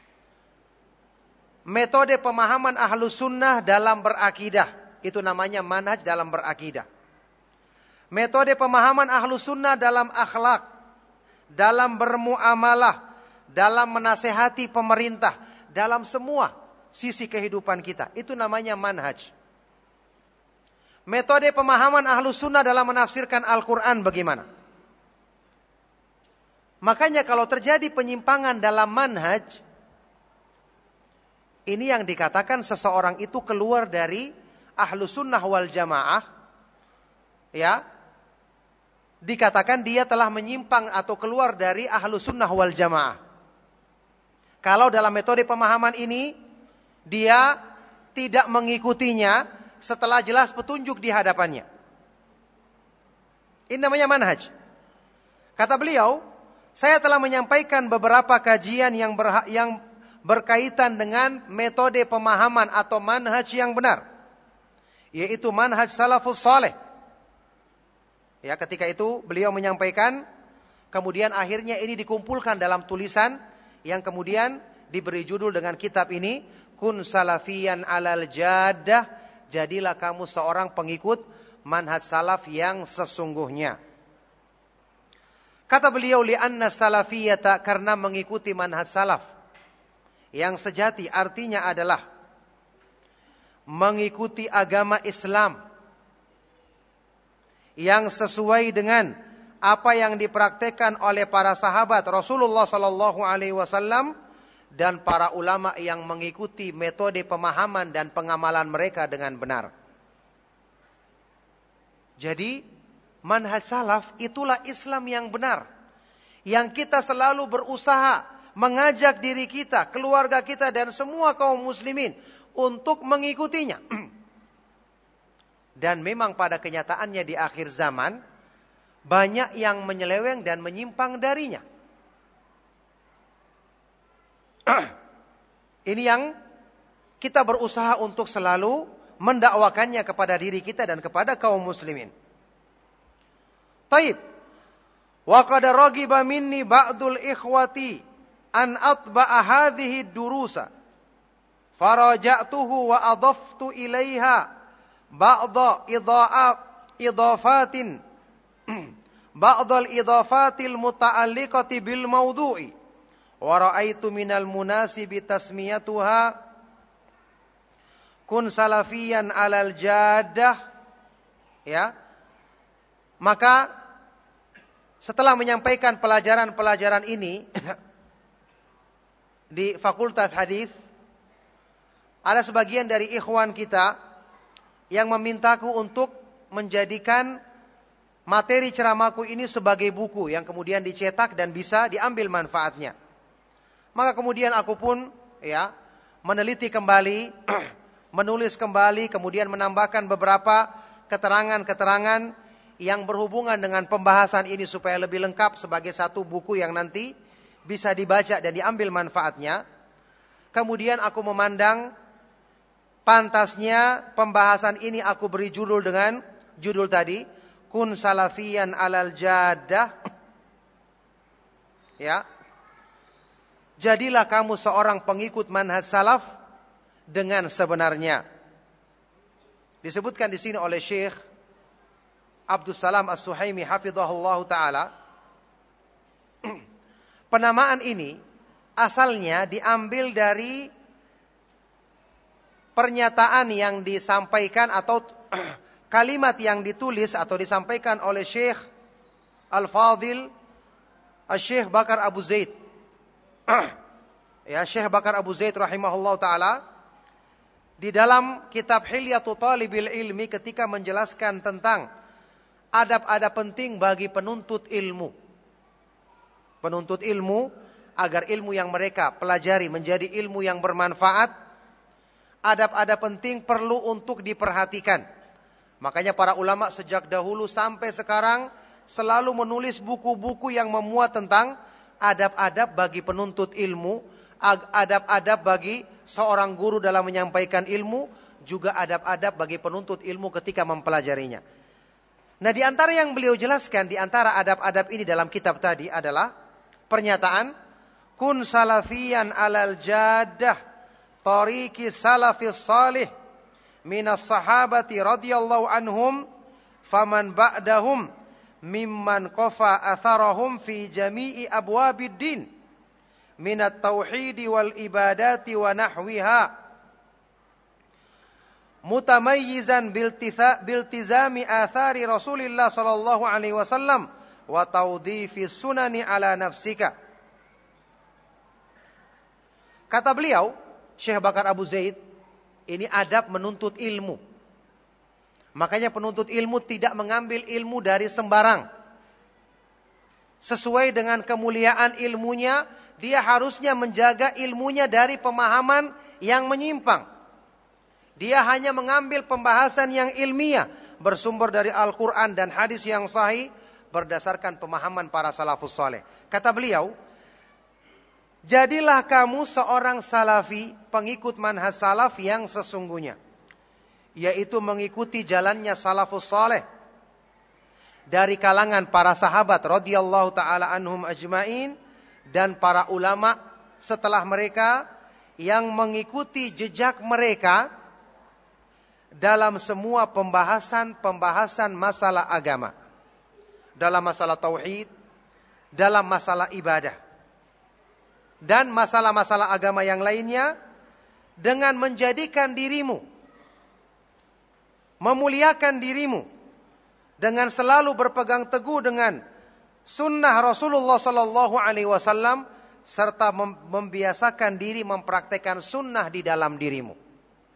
Metode pemahaman ahlus sunnah dalam berakidah, itu namanya manhaj dalam berakidah. Metode pemahaman ahlus sunnah dalam akhlak, dalam bermuamalah, dalam menasehati pemerintah, dalam semua sisi kehidupan kita, itu namanya manhaj. Metode pemahaman ahlus sunnah dalam menafsirkan Al-Quran bagaimana? Makanya kalau terjadi penyimpangan dalam manhaj, ini yang dikatakan seseorang itu keluar dari ahlus sunnah wal jamaah, ya, dikatakan dia telah menyimpang atau keluar dari ahlus sunnah wal jamaah. Kalau dalam metode pemahaman ini, dia tidak mengikutinya setelah jelas petunjuk di hadapannya. Ini namanya manhaj. Kata beliau, saya telah menyampaikan beberapa kajian yang, berha- yang berkaitan dengan metode pemahaman atau manhaj yang benar, yaitu manhaj salafus saleh. Ya, ketika itu beliau menyampaikan, kemudian akhirnya ini dikumpulkan dalam tulisan yang kemudian diberi judul dengan kitab ini, Kun Salafiyan alal Jaddah, jadilah kamu seorang pengikut manhaj salaf yang sesungguhnya. Kata beliau, li'anna salafiyata, karena mengikuti manhaj salaf yang sejati artinya adalah mengikuti agama Islam yang sesuai dengan apa yang dipraktekkan oleh para sahabat Rasulullah sallallahu alaihi wasallam dan para ulama yang mengikuti metode pemahaman dan pengamalan mereka dengan benar. Jadi manhaj salaf itulah Islam yang benar, yang kita selalu berusaha mengajak diri kita, keluarga kita dan semua kaum muslimin untuk mengikutinya. Dan memang pada kenyataannya di akhir zaman banyak yang menyeleweng dan menyimpang darinya. Ini yang kita berusaha untuk selalu mendakwakannya kepada diri kita dan kepada kaum muslimin. Taib. Wa qad ragiba minni ba'dul ikhwati an atba'a hadhihi durusa. Faraja'tuhu wa adaftu ilaiha ba'da idha'af idhafatin ba'dal idhafatil muta'alliqati bil mawdu'i wa ra'aitu minal munasibi tasmiyatuha kun salafiyan alal jaddah. Ya, maka setelah menyampaikan pelajaran-pelajaran ini di Fakultas Hadis, ada sebagian dari ikhwan kita yang memintaku untuk menjadikan materi ceramahku ini sebagai buku yang kemudian dicetak dan bisa diambil manfaatnya. Maka kemudian aku pun ya meneliti kembali, menulis kembali, kemudian menambahkan beberapa keterangan-keterangan yang berhubungan dengan pembahasan ini supaya lebih lengkap sebagai satu buku yang nanti bisa dibaca dan diambil manfaatnya. Kemudian aku memandang pantasnya pembahasan ini aku beri judul dengan judul tadi, Kun Salafiyan alal Jaddah. Ya. Jadilah kamu seorang pengikut manhaj salaf dengan sebenarnya. Disebutkan di sini oleh Syekh Abdus Salam As-Suhaimi hafizahullah ta'ala. Penamaan ini asalnya diambil dari pernyataan yang disampaikan atau kalimat yang ditulis atau disampaikan oleh Syekh Al-Fadhil Syekh Bakar Abu Zaid. Ya, Syekh Bakar Abu Zaid rahimahullah ta'ala di dalam kitab Hilyatul Talibil Ilmi ketika menjelaskan tentang adab-adab penting bagi penuntut ilmu. Penuntut ilmu agar ilmu yang mereka pelajari menjadi ilmu yang bermanfaat. Adab-adab penting perlu untuk diperhatikan. Makanya para ulama sejak dahulu sampai sekarang selalu menulis buku-buku yang memuat tentang adab-adab bagi penuntut ilmu, adab-adab bagi seorang guru dalam menyampaikan ilmu, juga adab-adab bagi penuntut ilmu ketika mempelajarinya. Nah, di antara yang beliau jelaskan di antara adab-adab ini dalam kitab tadi adalah pernyataan kun salafiyan alal jaddah tariqi salafis salih minas sahabati radhiyallahu anhum faman ba'dahum mimman qafa atharahum fi jami'i abwabid din minat tauhidi wal ibadati wa nahwiha mutamayyizan biltizami athari Rasulillah sallallahu alaihi wasallam wa tawdhifi sunani ala nafsika. Kata beliau Syekh Bakar Abu Zaid, ini adab menuntut ilmu. Makanya penuntut ilmu tidak mengambil ilmu dari sembarang. Sesuai dengan kemuliaan ilmunya, dia harusnya menjaga ilmunya dari pemahaman yang menyimpang. Dia hanya mengambil pembahasan yang ilmiah, bersumber dari Al-Quran dan hadis yang sahih, berdasarkan pemahaman para salafus saleh. Kata beliau, jadilah kamu seorang salafi, pengikut manhaj salaf yang sesungguhnya, yaitu mengikuti jalannya salafus saleh dari kalangan para sahabat radhiyallahu taala anhum ajmain dan para ulama setelah mereka yang mengikuti jejak mereka dalam semua pembahasan-pembahasan masalah agama, dalam masalah tauhid, dalam masalah ibadah, dan masalah-masalah agama yang lainnya, dengan menjadikan dirimu, memuliakan dirimu, dengan selalu berpegang teguh dengan sunnah Rasulullah sallallahu alaihi wasallam, serta membiasakan diri mempraktekkan sunnah di dalam dirimu.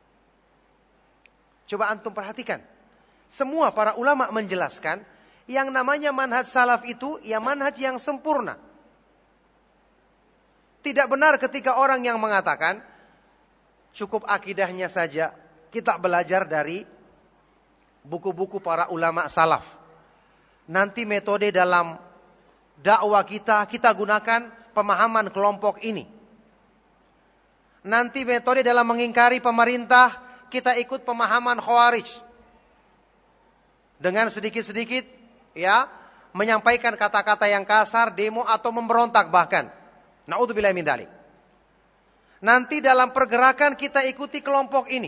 Coba antum perhatikan, semua para ulama menjelaskan yang namanya manhaj salaf itu ya manhaj yang sempurna. Tidak benar ketika orang yang mengatakan cukup akidahnya saja, kita belajar dari buku-buku para ulama salaf. Nanti metode dalam dakwah kita, kita gunakan pemahaman kelompok ini. Nanti metode dalam mengingkari pemerintah, kita ikut pemahaman Khawarij. Dengan sedikit-sedikit ya menyampaikan kata-kata yang kasar, demo atau memberontak bahkan. Na'udzubillah min dzalik. Nanti dalam pergerakan kita ikuti kelompok ini.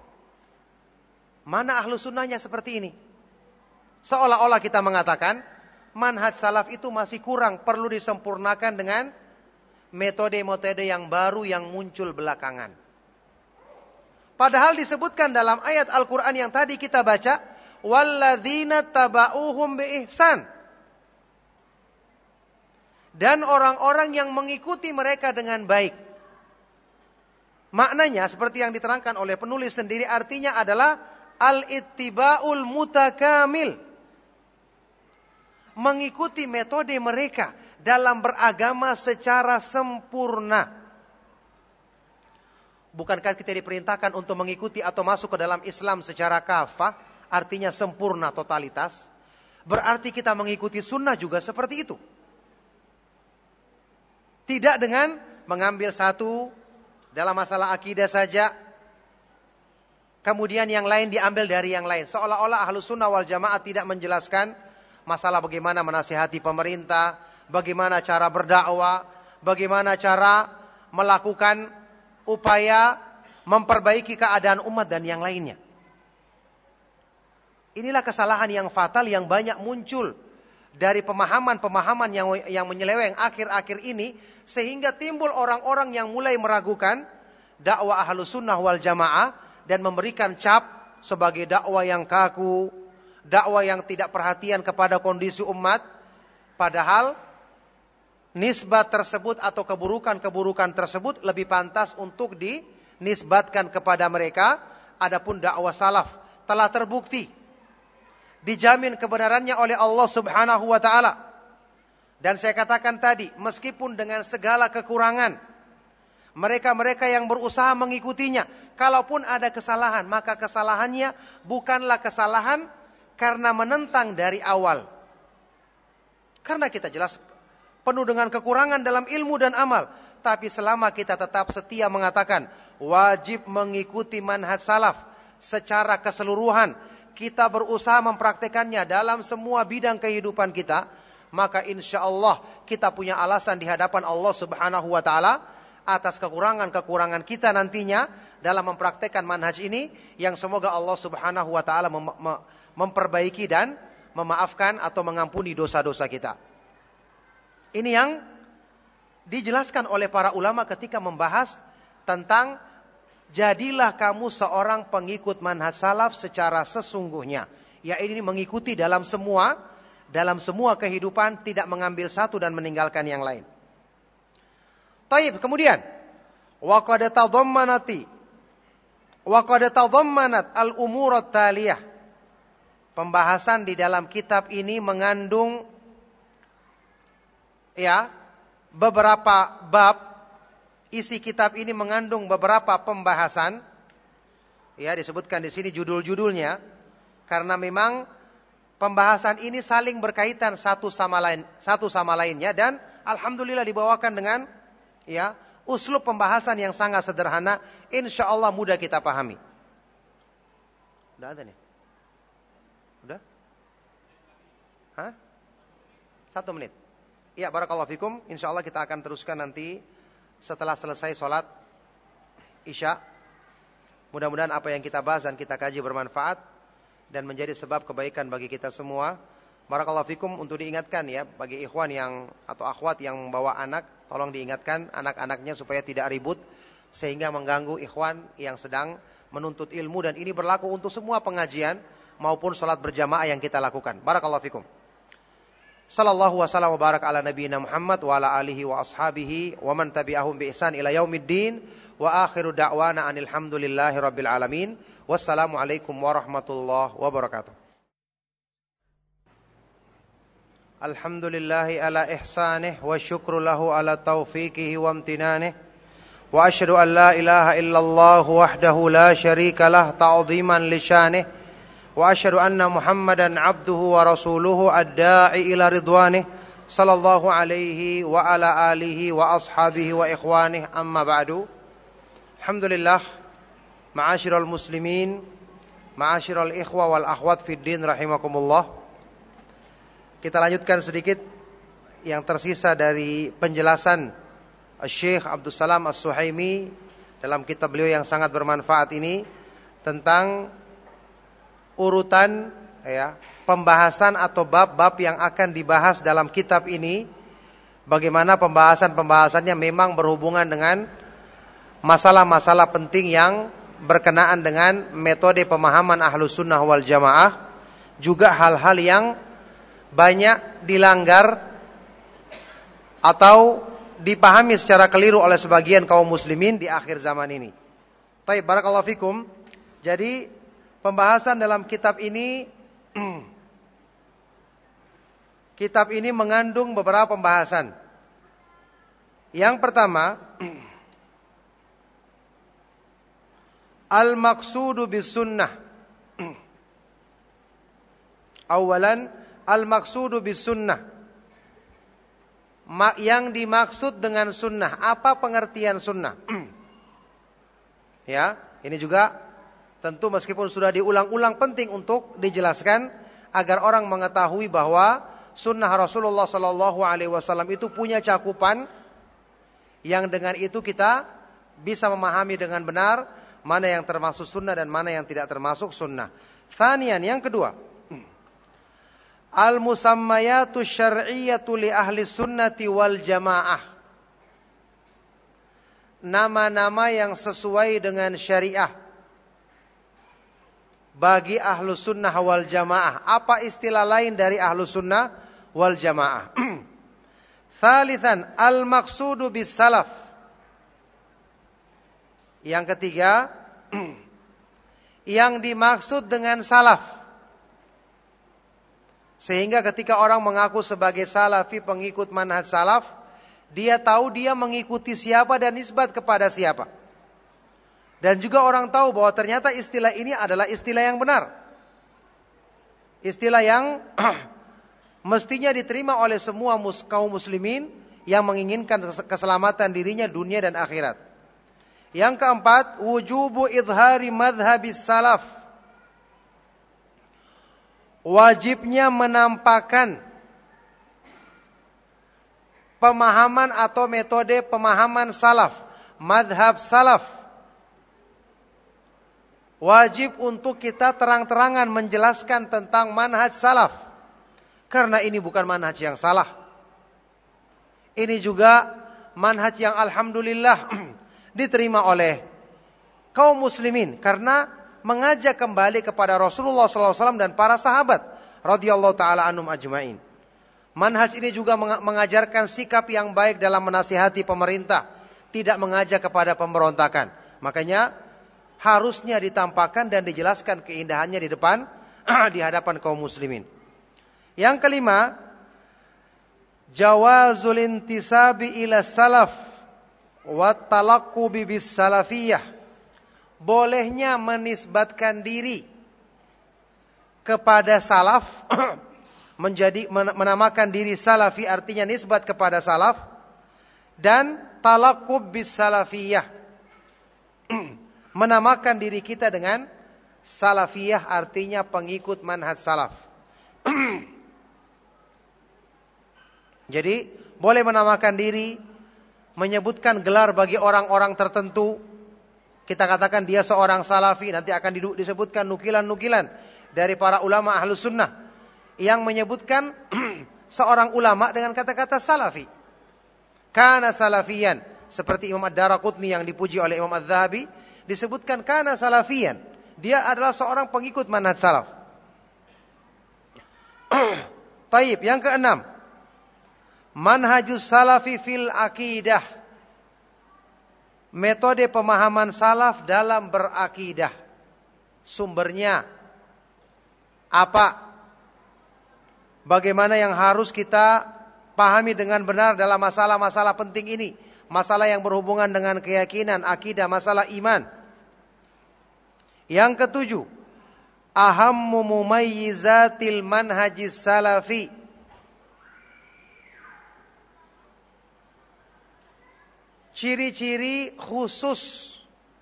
Mana ahlu sunnahnya seperti ini? Seolah-olah kita mengatakan manhaj salaf itu masih kurang, perlu disempurnakan dengan metode-metode yang baru yang muncul belakangan. Padahal disebutkan dalam ayat Al-Quran yang tadi kita baca, walladzina taba'uhum biihsan. Dan orang-orang yang mengikuti mereka dengan baik. Maknanya seperti yang diterangkan oleh penulis sendiri, artinya adalah al-ittiba'ul mutakamil. Mengikuti metode mereka dalam beragama secara sempurna. Bukankah kita diperintahkan untuk mengikuti atau masuk ke dalam Islam secara kafah? artinya sempurna totalitas, berarti kita mengikuti sunnah juga seperti itu. Tidak dengan mengambil satu dalam masalah akidah saja, kemudian yang lain diambil dari yang lain. Seolah-olah Ahlus Sunnah wal Jamaah tidak menjelaskan masalah bagaimana menasihati pemerintah, bagaimana cara berdakwah, bagaimana cara melakukan upaya memperbaiki keadaan umat dan yang lainnya. Inilah kesalahan yang fatal yang banyak muncul dari pemahaman-pemahaman yang yang menyeleweng akhir-akhir ini, sehingga timbul orang-orang yang mulai meragukan dakwah Ahlus Sunnah wal Jamaah dan memberikan cap sebagai dakwah yang kaku, dakwah yang tidak perhatian kepada kondisi umat, padahal nisbat tersebut atau keburukan-keburukan tersebut lebih pantas untuk dinisbatkan kepada mereka. Adapun dakwah salaf telah terbukti, dijamin kebenarannya oleh Allah Subhanahu wa taala. Dan saya katakan tadi, meskipun dengan segala kekurangan, mereka-mereka yang berusaha mengikutinya, kalaupun ada kesalahan, maka kesalahannya bukanlah kesalahan karena menentang dari awal. Karena kita jelas penuh dengan kekurangan dalam ilmu dan amal, tapi selama kita tetap setia mengatakan wajib mengikuti manhaj salaf secara keseluruhan, kita berusaha mempraktekannya dalam semua bidang kehidupan kita, maka insya Allah kita punya alasan di hadapan Allah Subhanahu wa taala atas kekurangan-kekurangan kita nantinya dalam mempraktekkan manhaj ini, yang semoga Allah Subhanahu wa taala mem- mem- memperbaiki dan memaafkan atau mengampuni dosa-dosa kita. Ini yang dijelaskan oleh para ulama ketika membahas tentang jadilah kamu seorang pengikut manhaj salaf secara sesungguhnya. Ya, ini mengikuti dalam semua dalam semua kehidupan, tidak mengambil satu dan meninggalkan yang lain. Taib, kemudian wa qad tadammanati wa qad tadammanat al-umur at-taliyah. Pembahasan di dalam kitab ini mengandung ya beberapa bab. Isi kitab ini mengandung beberapa pembahasan. Ya, disebutkan di sini judul-judulnya karena memang pembahasan ini saling berkaitan satu sama lain, satu sama lainnya, dan alhamdulillah dibawakan dengan ya uslub pembahasan yang sangat sederhana, insyaallah mudah kita pahami. Udah ada nih? Udah? Hah? Satu menit. Ya, barakallahu fikum. Insyaallah kita akan teruskan nanti setelah selesai sholat Isya. Mudah-mudahan apa yang kita bahas dan kita kaji bermanfaat dan menjadi sebab kebaikan bagi kita semua. Barakallahu fikum. Untuk diingatkan ya, bagi ikhwan yang atau akhwat yang membawa anak, tolong diingatkan anak-anaknya supaya tidak ribut sehingga mengganggu ikhwan yang sedang menuntut ilmu, dan ini berlaku untuk semua pengajian maupun sholat berjamaah yang kita lakukan. Barakallahu fikum. Sallallahu wasallam wa barak ala nabiyina Muhammad wa ala alihi wa ashabihi wa man tabi'ahum bi ihsan ila yaumiddin wa akhiru da'wana anil hamdulillahi rabbil alamin. Wassalamu alaikum warahmatullahi wabarakatuh. Alhamdulillahi ala ihsanih wa syukru lahu ala taufiqihi wa amtinanih. Wa asyhadu an la ilaha illallah wahdahu la syarika lah ta'dhiman li syanih. Wa asyhadu anna Muhammadan abduhu wa rasuluhu ad-da'i ila ridwanih sallallahu alaihi wa ala alihi wa ashabihi wa ikhwanih, amma ba'du. Alhamdulillah, ma'asyiral muslimin, ma'asyiral ikhwa wal akhwat fid din rahimakumullah. Kita lanjutkan sedikit yang tersisa dari penjelasan Syekh Abdus Salam As-Suhaimi dalam kitab beliau yang sangat bermanfaat ini tentang urutan ya pembahasan atau bab-bab yang akan dibahas dalam kitab ini, bagaimana pembahasan-pembahasannya memang berhubungan dengan masalah-masalah penting yang berkenaan dengan metode pemahaman Ahlus Sunnah wal Jamaah, juga hal-hal yang banyak dilanggar atau dipahami secara keliru oleh sebagian kaum muslimin di akhir zaman ini. Baik, barakallahu fikum. Jadi pembahasan dalam kitab ini kitab ini mengandung beberapa pembahasan. Yang pertama, al-maqsudu bis sunnah. Awalan al-maqsudu bis sunnah. Yang dimaksud dengan sunnah, apa pengertian sunnah? Ya, ini juga tentu meskipun sudah diulang-ulang penting untuk dijelaskan agar orang mengetahui bahwa sunnah Rasulullah Sallallahu Alaihi Wasallam itu punya cakupan yang dengan itu kita bisa memahami dengan benar mana yang termasuk sunnah dan mana yang tidak termasuk sunnah. Thanian, yang kedua, al-musammayatu syar'iyyatu li ahli sunnati wal jamaah. Nama-nama yang sesuai dengan syariah bagi ahlu sunnah wal jamaah. Apa istilah lain dari ahlu sunnah wal jamaah? Thalithan, al-maqsudu bis salaf. Yang ketiga, yang dimaksud dengan salaf. Sehingga ketika orang mengaku sebagai salafi, pengikut manhaj salaf, dia tahu dia mengikuti siapa dan nisbat kepada siapa. Dan juga orang tahu bahwa ternyata istilah ini adalah istilah yang benar. Istilah yang mestinya diterima oleh semua mus, kaum muslimin yang menginginkan keselamatan dirinya dunia dan akhirat. Yang keempat, wujubu idhari madhabis salaf. Wajibnya menampakkan pemahaman atau metode pemahaman salaf, madhab salaf. Wajib untuk kita terang-terangan menjelaskan tentang manhaj salaf. Karena ini bukan manhaj yang salah. Ini juga manhaj yang alhamdulillah diterima oleh kaum muslimin. Karena mengajak kembali kepada Rasulullah shallallahu alaihi wasallam dan para sahabat radhiyallahu taala anhum ajmain. Manhaj ini juga mengajarkan sikap yang baik dalam menasihati pemerintah, tidak mengajak kepada pemberontakan. Makanya harusnya ditampakkan dan dijelaskan keindahannya di depan di hadapan kaum muslimin. Yang kelima, jawazul intisabi ila salaf wa talaqqubi bis salafiyah. Bolehnya menisbatkan diri kepada salaf, menjadi menamakan diri salafi artinya nisbat kepada salaf, dan talaqqub bis salafiyah, menamakan diri kita dengan salafiyah artinya pengikut manhaj salaf. Jadi boleh menamakan diri, menyebutkan gelar bagi orang-orang tertentu. Kita katakan dia seorang salafi, nanti akan disebutkan nukilan-nukilan dari para ulama ahlu sunnah yang menyebutkan seorang ulama dengan kata-kata salafi. Kana salafiyan, seperti Imam Ad-Daraqutni yang dipuji oleh Imam Adz-Dzahabi, disebutkan kana salafiyan, dia adalah seorang pengikut manhaj salaf. Taib, yang keenam, manhajus salafi fil aqidah. Metode pemahaman salaf dalam berakidah. Sumbernya apa? Bagaimana yang harus kita pahami dengan benar dalam masalah-masalah penting ini. Masalah yang berhubungan dengan keyakinan, akidah, masalah iman. Yang ketujuh, ahammu mumayyizatil manhajis salafi. Ciri-ciri khusus.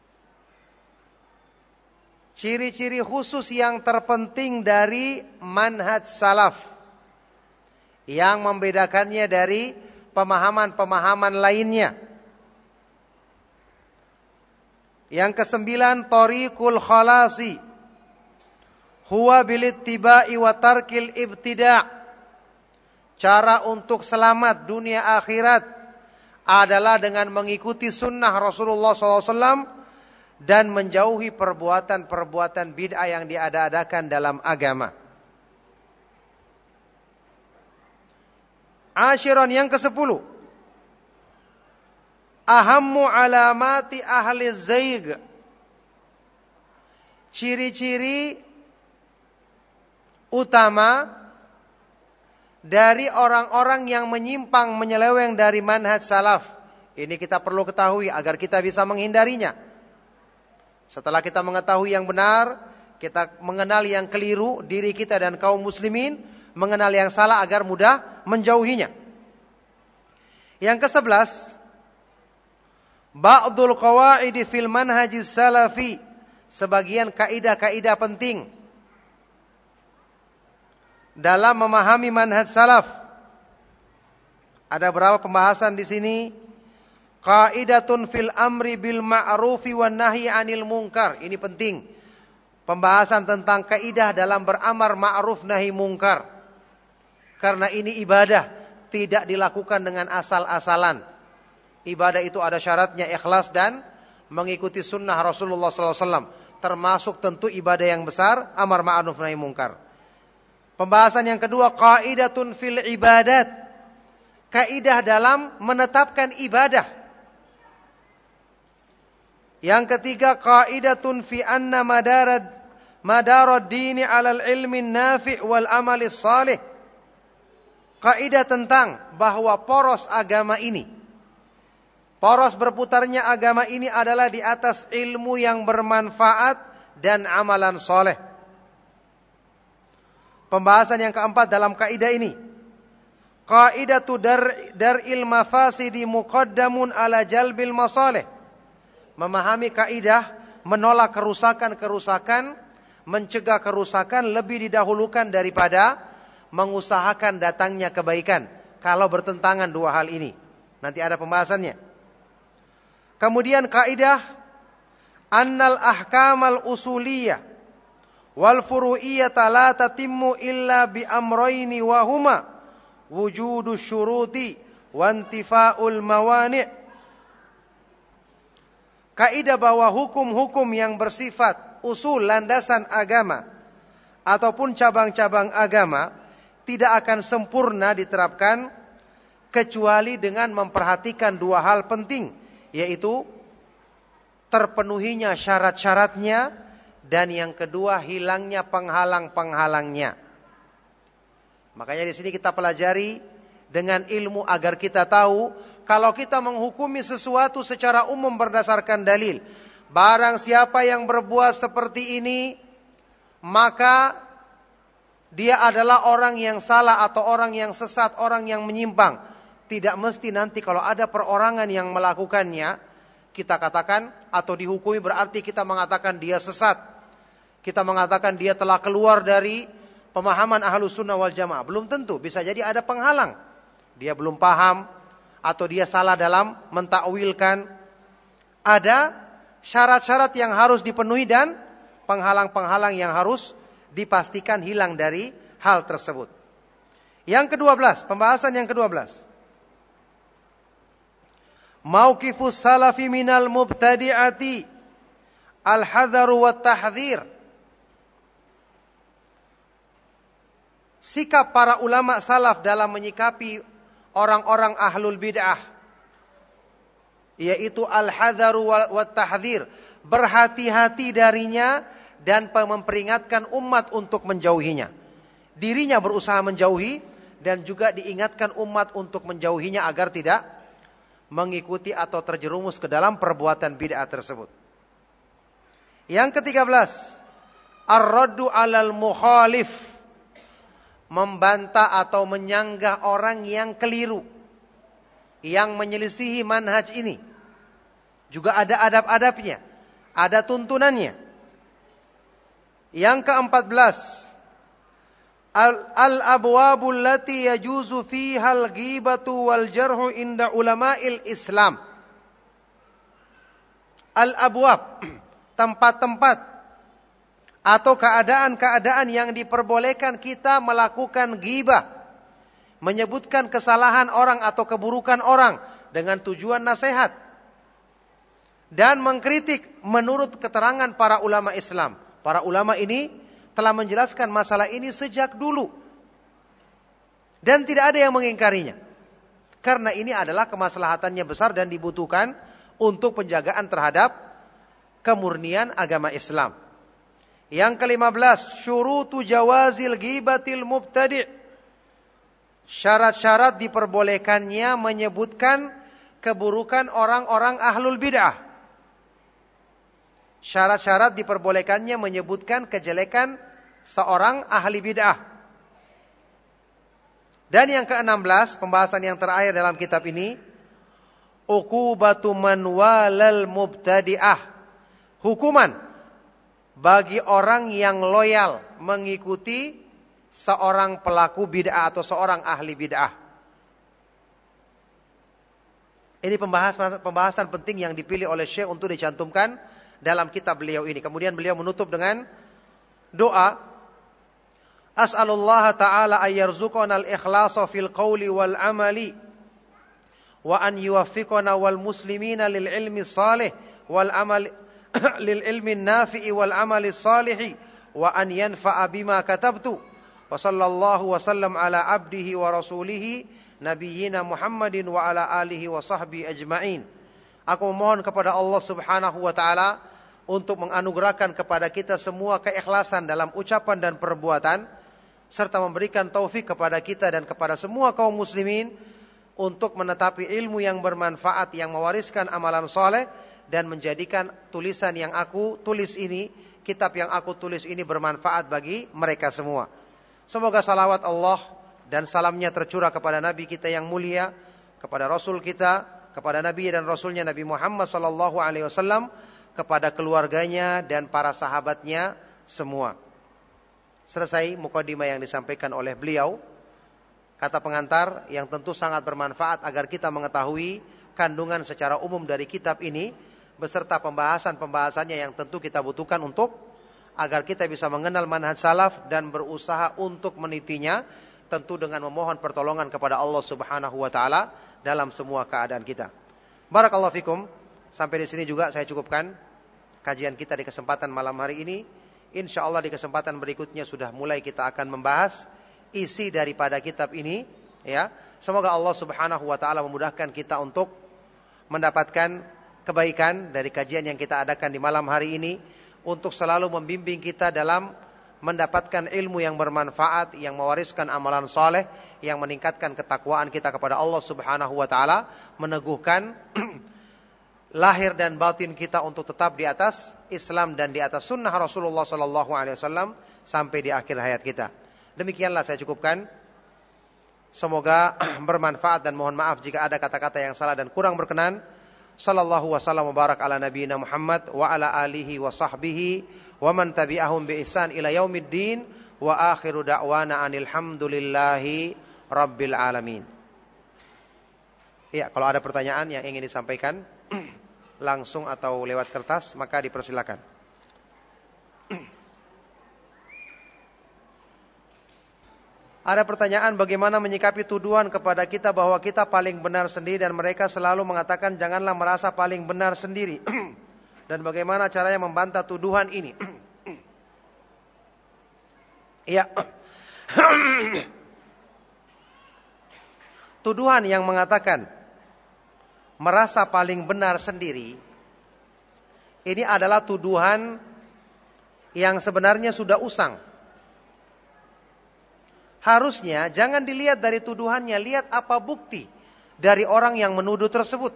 Ciri-ciri khusus yang terpenting dari manhaj salaf, yang membedakannya dari pemahaman-pemahaman lainnya. Yang kesembilan, tariqul khalasi huwa bilittiba'i wa tarkil ibtida'. Cara untuk selamat dunia akhirat adalah dengan mengikuti sunnah Rasulullah shallallahu alaihi wasallam dan menjauhi perbuatan-perbuatan bid'ah yang diada-adakan dalam agama. Ashiran, yang kesepuluh, ahammu alamati ahli zaig. Ciri-ciri utama dari orang-orang yang menyimpang menyeleweng dari manhaj salaf. Ini kita perlu ketahui agar kita bisa menghindarinya. Setelah kita mengetahui yang benar, Kita mengenal yang keliru diri kita dan kaum muslimin, mengenal yang salah agar mudah menjauhinya. Yang kesebelas, ba'dul qawaidi fil manhajis salafi, sebagian kaidah-kaidah penting dalam memahami manhaj salaf. Ada berapa pembahasan di sini? Qaidatun fil amri bil ma'rufi wan nahyi 'anil munkar. Ini penting. Pembahasan tentang kaidah dalam beramar ma'ruf nahi munkar. Karena ini ibadah, tidak dilakukan dengan asal-asalan. Ibadah itu ada syaratnya, ikhlas dan mengikuti sunnah Rasulullah sallallahu alaihi wasallam. Termasuk tentu ibadah yang besar, amar ma'ruf nahi munkar. Pembahasan yang kedua, qaidatun fil ibadat. Kaidah dalam menetapkan ibadah. Yang ketiga, qaidatun fi anna madarad madarad dini 'alal ilmi nafi' wal amali salih. Kaidah tentang bahwa poros agama ini, poros berputarnya agama ini adalah di atas ilmu yang bermanfaat dan amalan soleh. Pembahasan yang keempat dalam kaidah ini, qaidatu dar dar'il mafasidi muqaddamun ala jalbil masalih. Memahami kaidah menolak kerusakan-kerusakan, mencegah kerusakan lebih didahulukan daripada mengusahakan datangnya kebaikan. Kalau bertentangan dua hal ini, nanti ada pembahasannya. Kemudian kaidah annal ahkamal usuliyah wal furu'iyyata la tatimmu illa bi amrayni wa huma wujudus syuruti wa intifa'ul mawani'. Kaidah bahwa hukum-hukum yang bersifat usul landasan agama ataupun cabang-cabang agama tidak akan sempurna diterapkan kecuali dengan memperhatikan dua hal penting, yaitu terpenuhinya syarat-syaratnya dan yang kedua hilangnya penghalang-penghalangnya. Makanya di sini kita pelajari dengan ilmu agar kita tahu kalau kita menghukumi sesuatu secara umum berdasarkan dalil, barang siapa yang berbuat seperti ini, maka dia adalah orang yang salah atau orang yang sesat, orang yang menyimpang. Tidak mesti nanti kalau ada perorangan yang melakukannya, kita katakan atau dihukumi berarti kita mengatakan dia sesat. Kita mengatakan dia telah keluar dari pemahaman Ahlus Sunnah wal Jamaah. Belum tentu, bisa jadi ada penghalang. Dia belum paham atau dia salah dalam mentakwilkan. Ada syarat-syarat yang harus dipenuhi dan penghalang-penghalang yang harus dipastikan hilang dari hal tersebut. Yang kedua belas, pembahasan yang kedua belas. Mauqifus salafi minal mubtadi'ati al-hadharu wat tahdhir. Sikap para ulama salaf dalam menyikapi orang-orang ahlul bid'ah, yaitu al-hadharu wat tahdhir, berhati-hati darinya dan memperingatkan umat untuk menjauhinya. Dirinya berusaha menjauhi dan juga diingatkan umat untuk menjauhinya agar tidak mengikuti atau terjerumus ke dalam perbuatan bid'ah tersebut. Yang ketiga belas, ar-raddu 'alal mukhalif, membantah atau menyanggah orang yang keliru, yang menyelisihi manhaj ini. Juga ada adab-adabnya, ada tuntunannya. Yang keempat belas, al-abwabul lati yajuzu fiha al-ghibatu wal jarhu inda ulama'il Islam. Al-abwab, tempat-tempat atau keadaan-keadaan yang diperbolehkan kita melakukan ghibah, menyebutkan kesalahan orang atau keburukan orang dengan tujuan nasihat dan mengkritik menurut keterangan para ulama Islam. Para ulama ini telah menjelaskan masalah ini sejak dulu dan tidak ada yang mengingkarinya, karena ini adalah kemaslahatannya besar dan dibutuhkan untuk penjagaan terhadap kemurnian agama Islam. Yang kelima belas, syurutu jawazil ghibatil mubtadi', syarat-syarat diperbolehkannya menyebutkan keburukan orang-orang ahlul bid'ah. Syarat-syarat diperbolehkannya menyebutkan kejelekan seorang ahli bid'ah. Dan yang keenam belas, pembahasan yang terakhir dalam kitab ini, uqubatu man walal mubtadi'ah. Hukuman bagi orang yang loyal mengikuti seorang pelaku bid'ah atau seorang ahli bid'ah. Ini pembahasan pembahasan penting yang dipilih oleh Syekh untuk dicantumkan dalam kitab beliau ini. Kemudian beliau menutup dengan doa, As'alullah ta'ala ayyarzuqana al-ikhlasa fil qawli wal amali wa an yuwaffiqana wal muslimina lil ilmi salih wal amal lil ilmi nafi'i wal amali salihi wa an yanfa'a bima katabtu wa sallallahu wa sallam ala abdihi wa rasulihi nabiyyina Muhammadin wa ala alihi wa sahbihi ajma'in. Aku memohon kepada Allah Subhanahu wa taala untuk menganugerahkan kepada kita semua keikhlasan dalam ucapan dan perbuatan, serta memberikan taufik kepada kita dan kepada semua kaum muslimin untuk menetapi ilmu yang bermanfaat, yang mewariskan amalan soleh, dan menjadikan tulisan yang aku tulis ini, kitab yang aku tulis ini bermanfaat bagi mereka semua. Semoga salawat Allah dan salamnya tercurah kepada Nabi kita yang mulia, kepada Rasul kita, kepada Nabi dan Rasulnya Nabi Muhammad sallallahu alaihi wasallam, kepada keluarganya dan para sahabatnya semua. Selesai mukadimah yang disampaikan oleh beliau. Kata pengantar yang tentu sangat bermanfaat agar kita mengetahui kandungan secara umum dari kitab ini, beserta pembahasan-pembahasannya yang tentu kita butuhkan untuk agar kita bisa mengenal manhaj salaf dan berusaha untuk menitinya, tentu dengan memohon pertolongan kepada Allah Subhanahu wa taala dalam semua keadaan kita. Barakallahu fikum. Sampai di sini juga saya cukupkan kajian kita di kesempatan malam hari ini. InsyaAllah di kesempatan berikutnya sudah mulai kita akan membahas isi daripada kitab ini, ya. Semoga Allah Subhanahu wa taala memudahkan kita untuk mendapatkan kebaikan dari kajian yang kita adakan di malam hari ini, untuk selalu membimbing kita dalam mendapatkan ilmu yang bermanfaat, yang mewariskan amalan soleh, yang meningkatkan ketakwaan kita kepada Allah Subhanahu wa taala, meneguhkan lahir dan batin kita untuk tetap di atas Islam dan di atas sunnah Rasulullah sallallahu alaihi wasallam sampai di akhir hayat kita. Demikianlah saya cukupkan. Semoga bermanfaat dan mohon maaf jika ada kata-kata yang salah dan kurang berkenan. Sallallahu wasallam wa barak ala nabiyina Muhammad wa ala alihi wa sahbihi wa man tabi'ahum bi ihsan ila yaumiddin wa akhiru da'wana anil hamdulillahi rabbil alamin. Ya, kalau ada pertanyaan yang ingin disampaikan langsung atau lewat kertas, maka dipersilakan. Ada pertanyaan, bagaimana menyikapi tuduhan kepada kita bahwa kita paling benar sendiri dan mereka selalu mengatakan janganlah merasa paling benar sendiri. Dan bagaimana caranya membantah tuduhan ini? Iya. Tuduhan yang mengatakan merasa paling benar sendiri, ini adalah tuduhan yang sebenarnya sudah usang. Harusnya jangan dilihat dari tuduhannya, lihat apa bukti dari orang yang menuduh tersebut.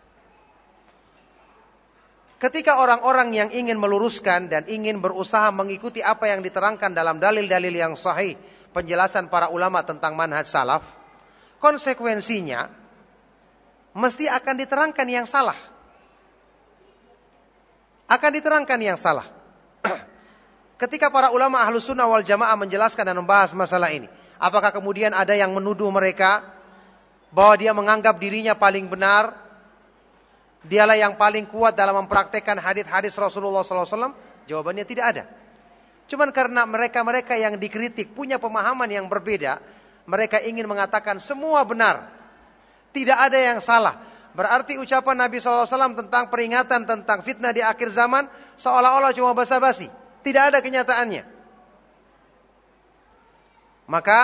Ketika orang-orang yang ingin meluruskan dan ingin berusaha mengikuti apa yang diterangkan dalam dalil-dalil yang sahih, penjelasan para ulama tentang manhaj salaf, konsekuensinya mesti akan diterangkan yang salah. Akan diterangkan yang salah. Ketika para ulama Ahlus Sunnah wal Jamaah menjelaskan dan membahas masalah ini, apakah kemudian ada yang menuduh mereka bahwa dia menganggap dirinya paling benar, dialah yang paling kuat dalam mempraktekkan hadis-hadis Rasulullah sallallahu alaihi wasallam? Jawabannya tidak ada. Cuman karena mereka-mereka yang dikritik punya pemahaman yang berbeda, mereka ingin mengatakan semua benar, tidak ada yang salah. Berarti ucapan Nabi sallallahu alaihi wasallam tentang peringatan tentang fitnah di akhir zaman seolah-olah cuma basa-basi, tidak ada kenyataannya. Maka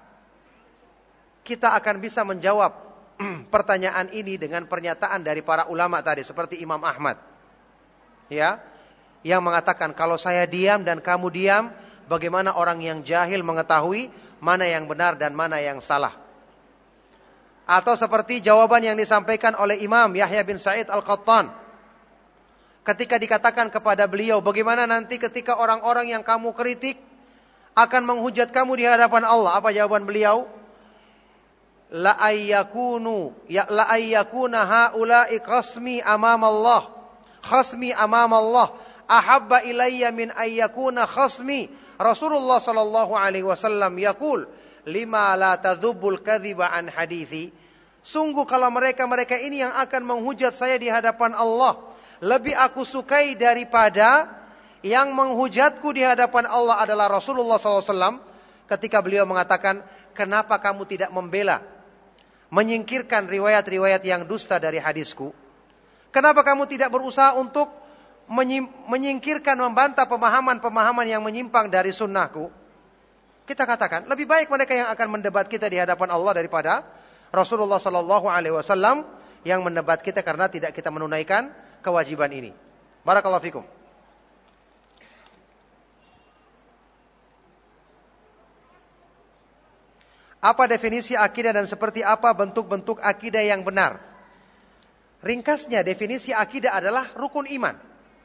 kita akan bisa menjawab pertanyaan ini dengan pernyataan dari para ulama tadi, seperti Imam Ahmad, ya, yang mengatakan kalau saya diam dan kamu diam, bagaimana orang yang jahil mengetahui mana yang benar dan mana yang salah? Atau seperti jawaban yang disampaikan oleh Imam Yahya bin Sa'id Al-Qattan, ketika dikatakan kepada beliau, bagaimana nanti ketika orang-orang yang kamu kritik akan menghujat kamu di hadapan Allah? Apa jawaban beliau? La ayyakunu ya la ayyakuna haula'i khasmi amam Allah. Khasmi amam Allah ahabba ilayya min ayyakuna khasmi. Rasulullah sallallahu alaihi wasallam yaqul lima la tadhubbul kadhiba an hadithi. Sungguh kalau mereka-mereka ini yang akan menghujat saya di hadapan Allah, lebih aku sukai daripada yang menghujatku di hadapan Allah adalah Rasulullah sallallahu alaihi wasallam ketika beliau mengatakan, kenapa kamu tidak membela, menyingkirkan riwayat-riwayat yang dusta dari hadisku? Kenapa kamu tidak berusaha untuk menyingkirkan, membantah pemahaman-pemahaman yang menyimpang dari sunnahku? Kita katakan, lebih baik mereka yang akan mendebat kita di hadapan Allah daripada Rasulullah sallallahu alaihi wasallam yang mendebat kita karena tidak kita menunaikan kewajiban ini. Barakallahu fikum. Apa definisi akidah dan seperti apa bentuk-bentuk akidah yang benar? Ringkasnya, definisi akidah adalah rukun iman.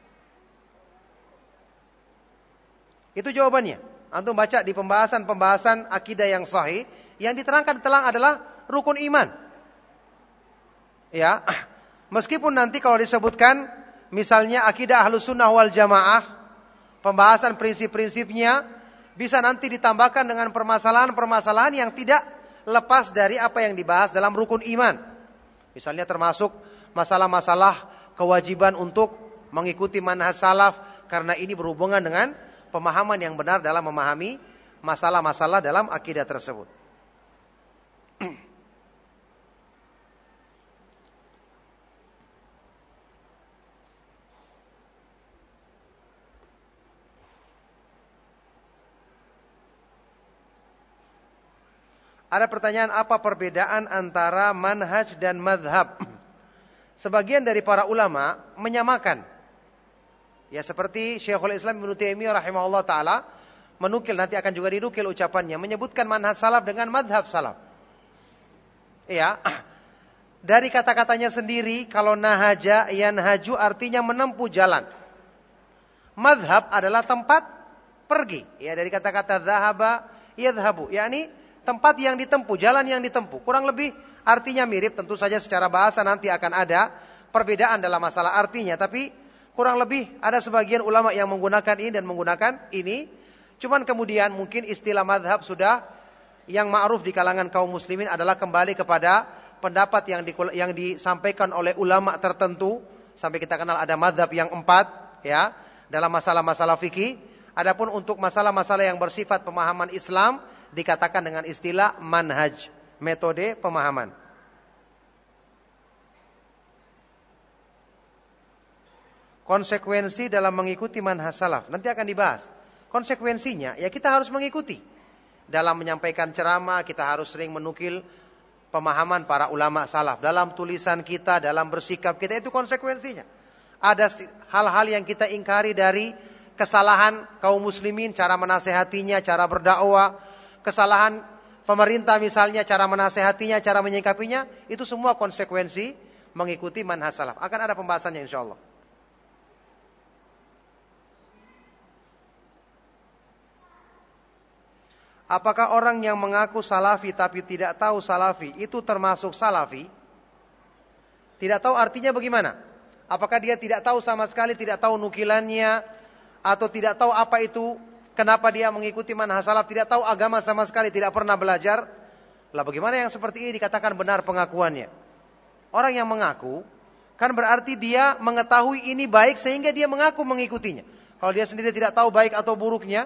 Itu jawabannya. Antum baca di pembahasan-pembahasan akidah yang sahih, yang diterangkan telah adalah rukun iman. Ya, meskipun nanti kalau disebutkan misalnya akidah Ahlus Sunnah wal Jamaah, pembahasan prinsip-prinsipnya bisa nanti ditambahkan dengan permasalahan-permasalahan yang tidak lepas dari apa yang dibahas dalam rukun iman. Misalnya termasuk masalah-masalah kewajiban untuk mengikuti manhaj salaf karena ini berhubungan dengan pemahaman yang benar dalam memahami masalah-masalah dalam akidah tersebut. Ada pertanyaan, apa perbedaan antara manhaj dan madhab? Sebagian dari para ulama menyamakan. Ya seperti Syekhul Islam Ibnu Taimiyah rahimahullah ta'ala menukil, nanti akan juga dinukil ucapannya, menyebutkan manhaj salaf dengan madhab salaf. Ya, dari kata-katanya sendiri, kalau nahaja yanhaju artinya menempuh jalan. Madhab adalah tempat pergi. Ya, dari kata-kata dhahaba yadhhabu, yakni tempat yang ditempuh, jalan yang ditempuh. Kurang lebih artinya mirip, tentu saja secara bahasa nanti akan ada perbedaan dalam masalah artinya. Tapi kurang lebih ada sebagian ulama yang menggunakan ini dan menggunakan ini. Cuman kemudian mungkin istilah madhab sudah yang ma'ruf di kalangan kaum muslimin adalah kembali kepada pendapat yang, di, yang disampaikan oleh ulama tertentu. Sampai kita kenal ada madhab yang empat ya dalam masalah-masalah fikih. Adapun untuk masalah-masalah yang bersifat pemahaman Islam dikatakan dengan istilah manhaj, metode pemahaman. Konsekuensi dalam mengikuti manhaj salaf nanti akan dibahas. Konsekuensinya ya kita harus mengikuti. Dalam menyampaikan ceramah kita harus sering menukil pemahaman para ulama salaf. Dalam tulisan kita, dalam bersikap kita, itu konsekuensinya. Ada hal-hal yang kita ingkari dari kesalahan kaum muslimin, cara menasehatinya, cara berdakwah. Kesalahan pemerintah misalnya, cara menasehatinya, cara menyikapinya, itu semua konsekuensi mengikuti manhaj salaf. Akan ada pembahasannya insyaallah. Apakah orang yang mengaku salafi tapi tidak tahu salafi itu termasuk salafi? Tidak tahu artinya bagaimana? Apakah dia tidak tahu sama sekali, tidak tahu nukilannya, atau tidak tahu apa itu? Kenapa dia mengikuti manhaj salaf, tidak tahu agama sama sekali, tidak pernah belajar? Lah bagaimana yang seperti ini dikatakan benar pengakuannya? Orang yang mengaku kan berarti dia mengetahui ini baik sehingga dia mengaku mengikutinya. Kalau dia sendiri tidak tahu baik atau buruknya,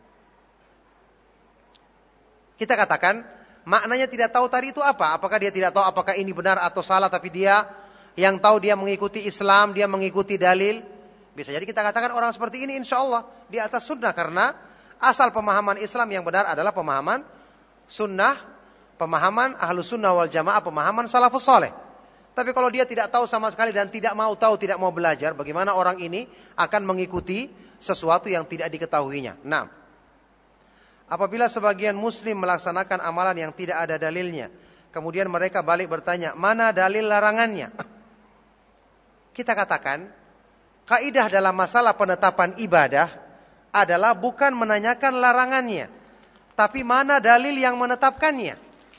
kita katakan maknanya tidak tahu tadi itu apa? Apakah dia tidak tahu apakah ini benar atau salah, tapi dia yang tahu dia mengikuti Islam, dia mengikuti dalil? Bisa jadi kita katakan orang seperti ini insya Allah di atas sunnah, karena asal pemahaman Islam yang benar adalah pemahaman sunnah, pemahaman Ahlus Sunnah wal Jamaah, pemahaman salafus saleh. Tapi kalau dia tidak tahu sama sekali dan tidak mau tahu, tidak mau belajar, bagaimana orang ini akan mengikuti sesuatu yang tidak diketahuinya? Nah, apabila sebagian muslim melaksanakan amalan yang tidak ada dalilnya, kemudian mereka balik bertanya, mana dalil larangannya? Kita katakan, kaidah dalam masalah penetapan ibadah adalah bukan menanyakan larangannya, tapi mana dalil yang menetapkannya.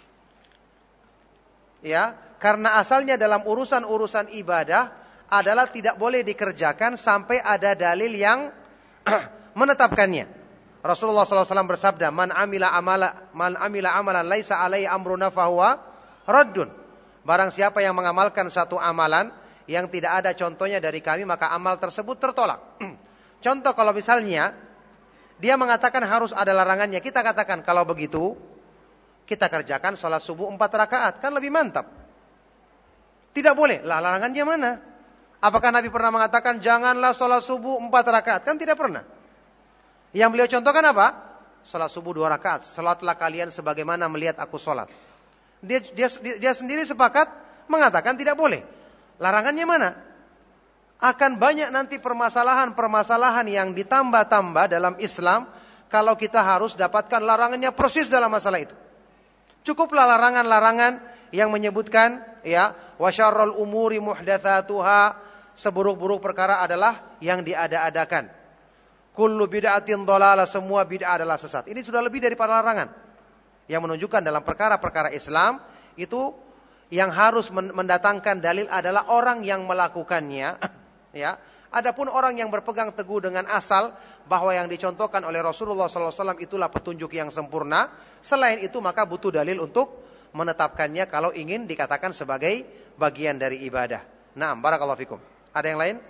Ya, karena asalnya dalam urusan-urusan ibadah adalah tidak boleh dikerjakan sampai ada dalil yang menetapkannya. Rasulullah sallallahu alaihi wasallam bersabda, "Man amila amala man amila amalan laisa alaihi amruna fahuwa raddun." Barang siapa yang mengamalkan satu amalan yang tidak ada contohnya dari kami, maka amal tersebut tertolak. Contoh, kalau misalnya dia mengatakan harus ada larangannya, kita katakan kalau begitu kita kerjakan sholat subuh empat rakaat, kan lebih mantap. Tidak boleh, lah larangannya mana? Apakah Nabi pernah mengatakan janganlah sholat subuh empat rakaat? Kan tidak pernah. Yang beliau contohkan apa? Sholat subuh dua rakaat. Sholatlah kalian sebagaimana melihat aku sholat. Dia, dia, dia sendiri sepakat mengatakan tidak boleh. Larangannya mana? Akan banyak nanti permasalahan-permasalahan yang ditambah-tambah dalam Islam kalau kita harus dapatkan larangannya persis dalam masalah itu. Cukuplah larangan-larangan yang menyebutkan ya, wa syarrul umuri muhdatsatuha, seburuk-buruk perkara adalah yang diada-adakan. Kullu bid'atin dhalalah, semua bid'ah adalah sesat. Ini sudah lebih daripada larangan. Yang menunjukkan dalam perkara-perkara Islam itu yang harus mendatangkan dalil adalah orang yang melakukannya, ya. Adapun orang yang berpegang teguh dengan asal bahwa yang dicontohkan oleh Rasulullah sallallahu alaihi wasallam itulah petunjuk yang sempurna, selain itu maka butuh dalil untuk menetapkannya kalau ingin dikatakan sebagai bagian dari ibadah. Naam, barakallahu fikum. Ada yang lain?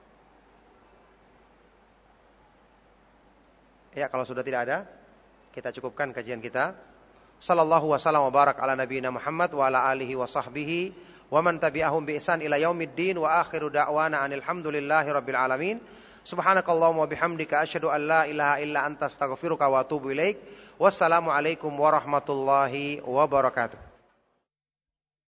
Ya, kalau sudah tidak ada, kita cukupkan kajian kita. Sallallahu wasallam wa barak ala nabiyina Muhammad wa ala alihi wa sahbihi wa man tabi'ahum bi ihsan ila yaumiddin wa akhiru da'wana anil hamdulillahi rabbil alamin. Subhanakallahumma wa bihamdika asyhadu an la ilaha illa anta astaghfiruka wa atubu ilaik. Wassalamu alaikum warahmatullahi wabarakatuh.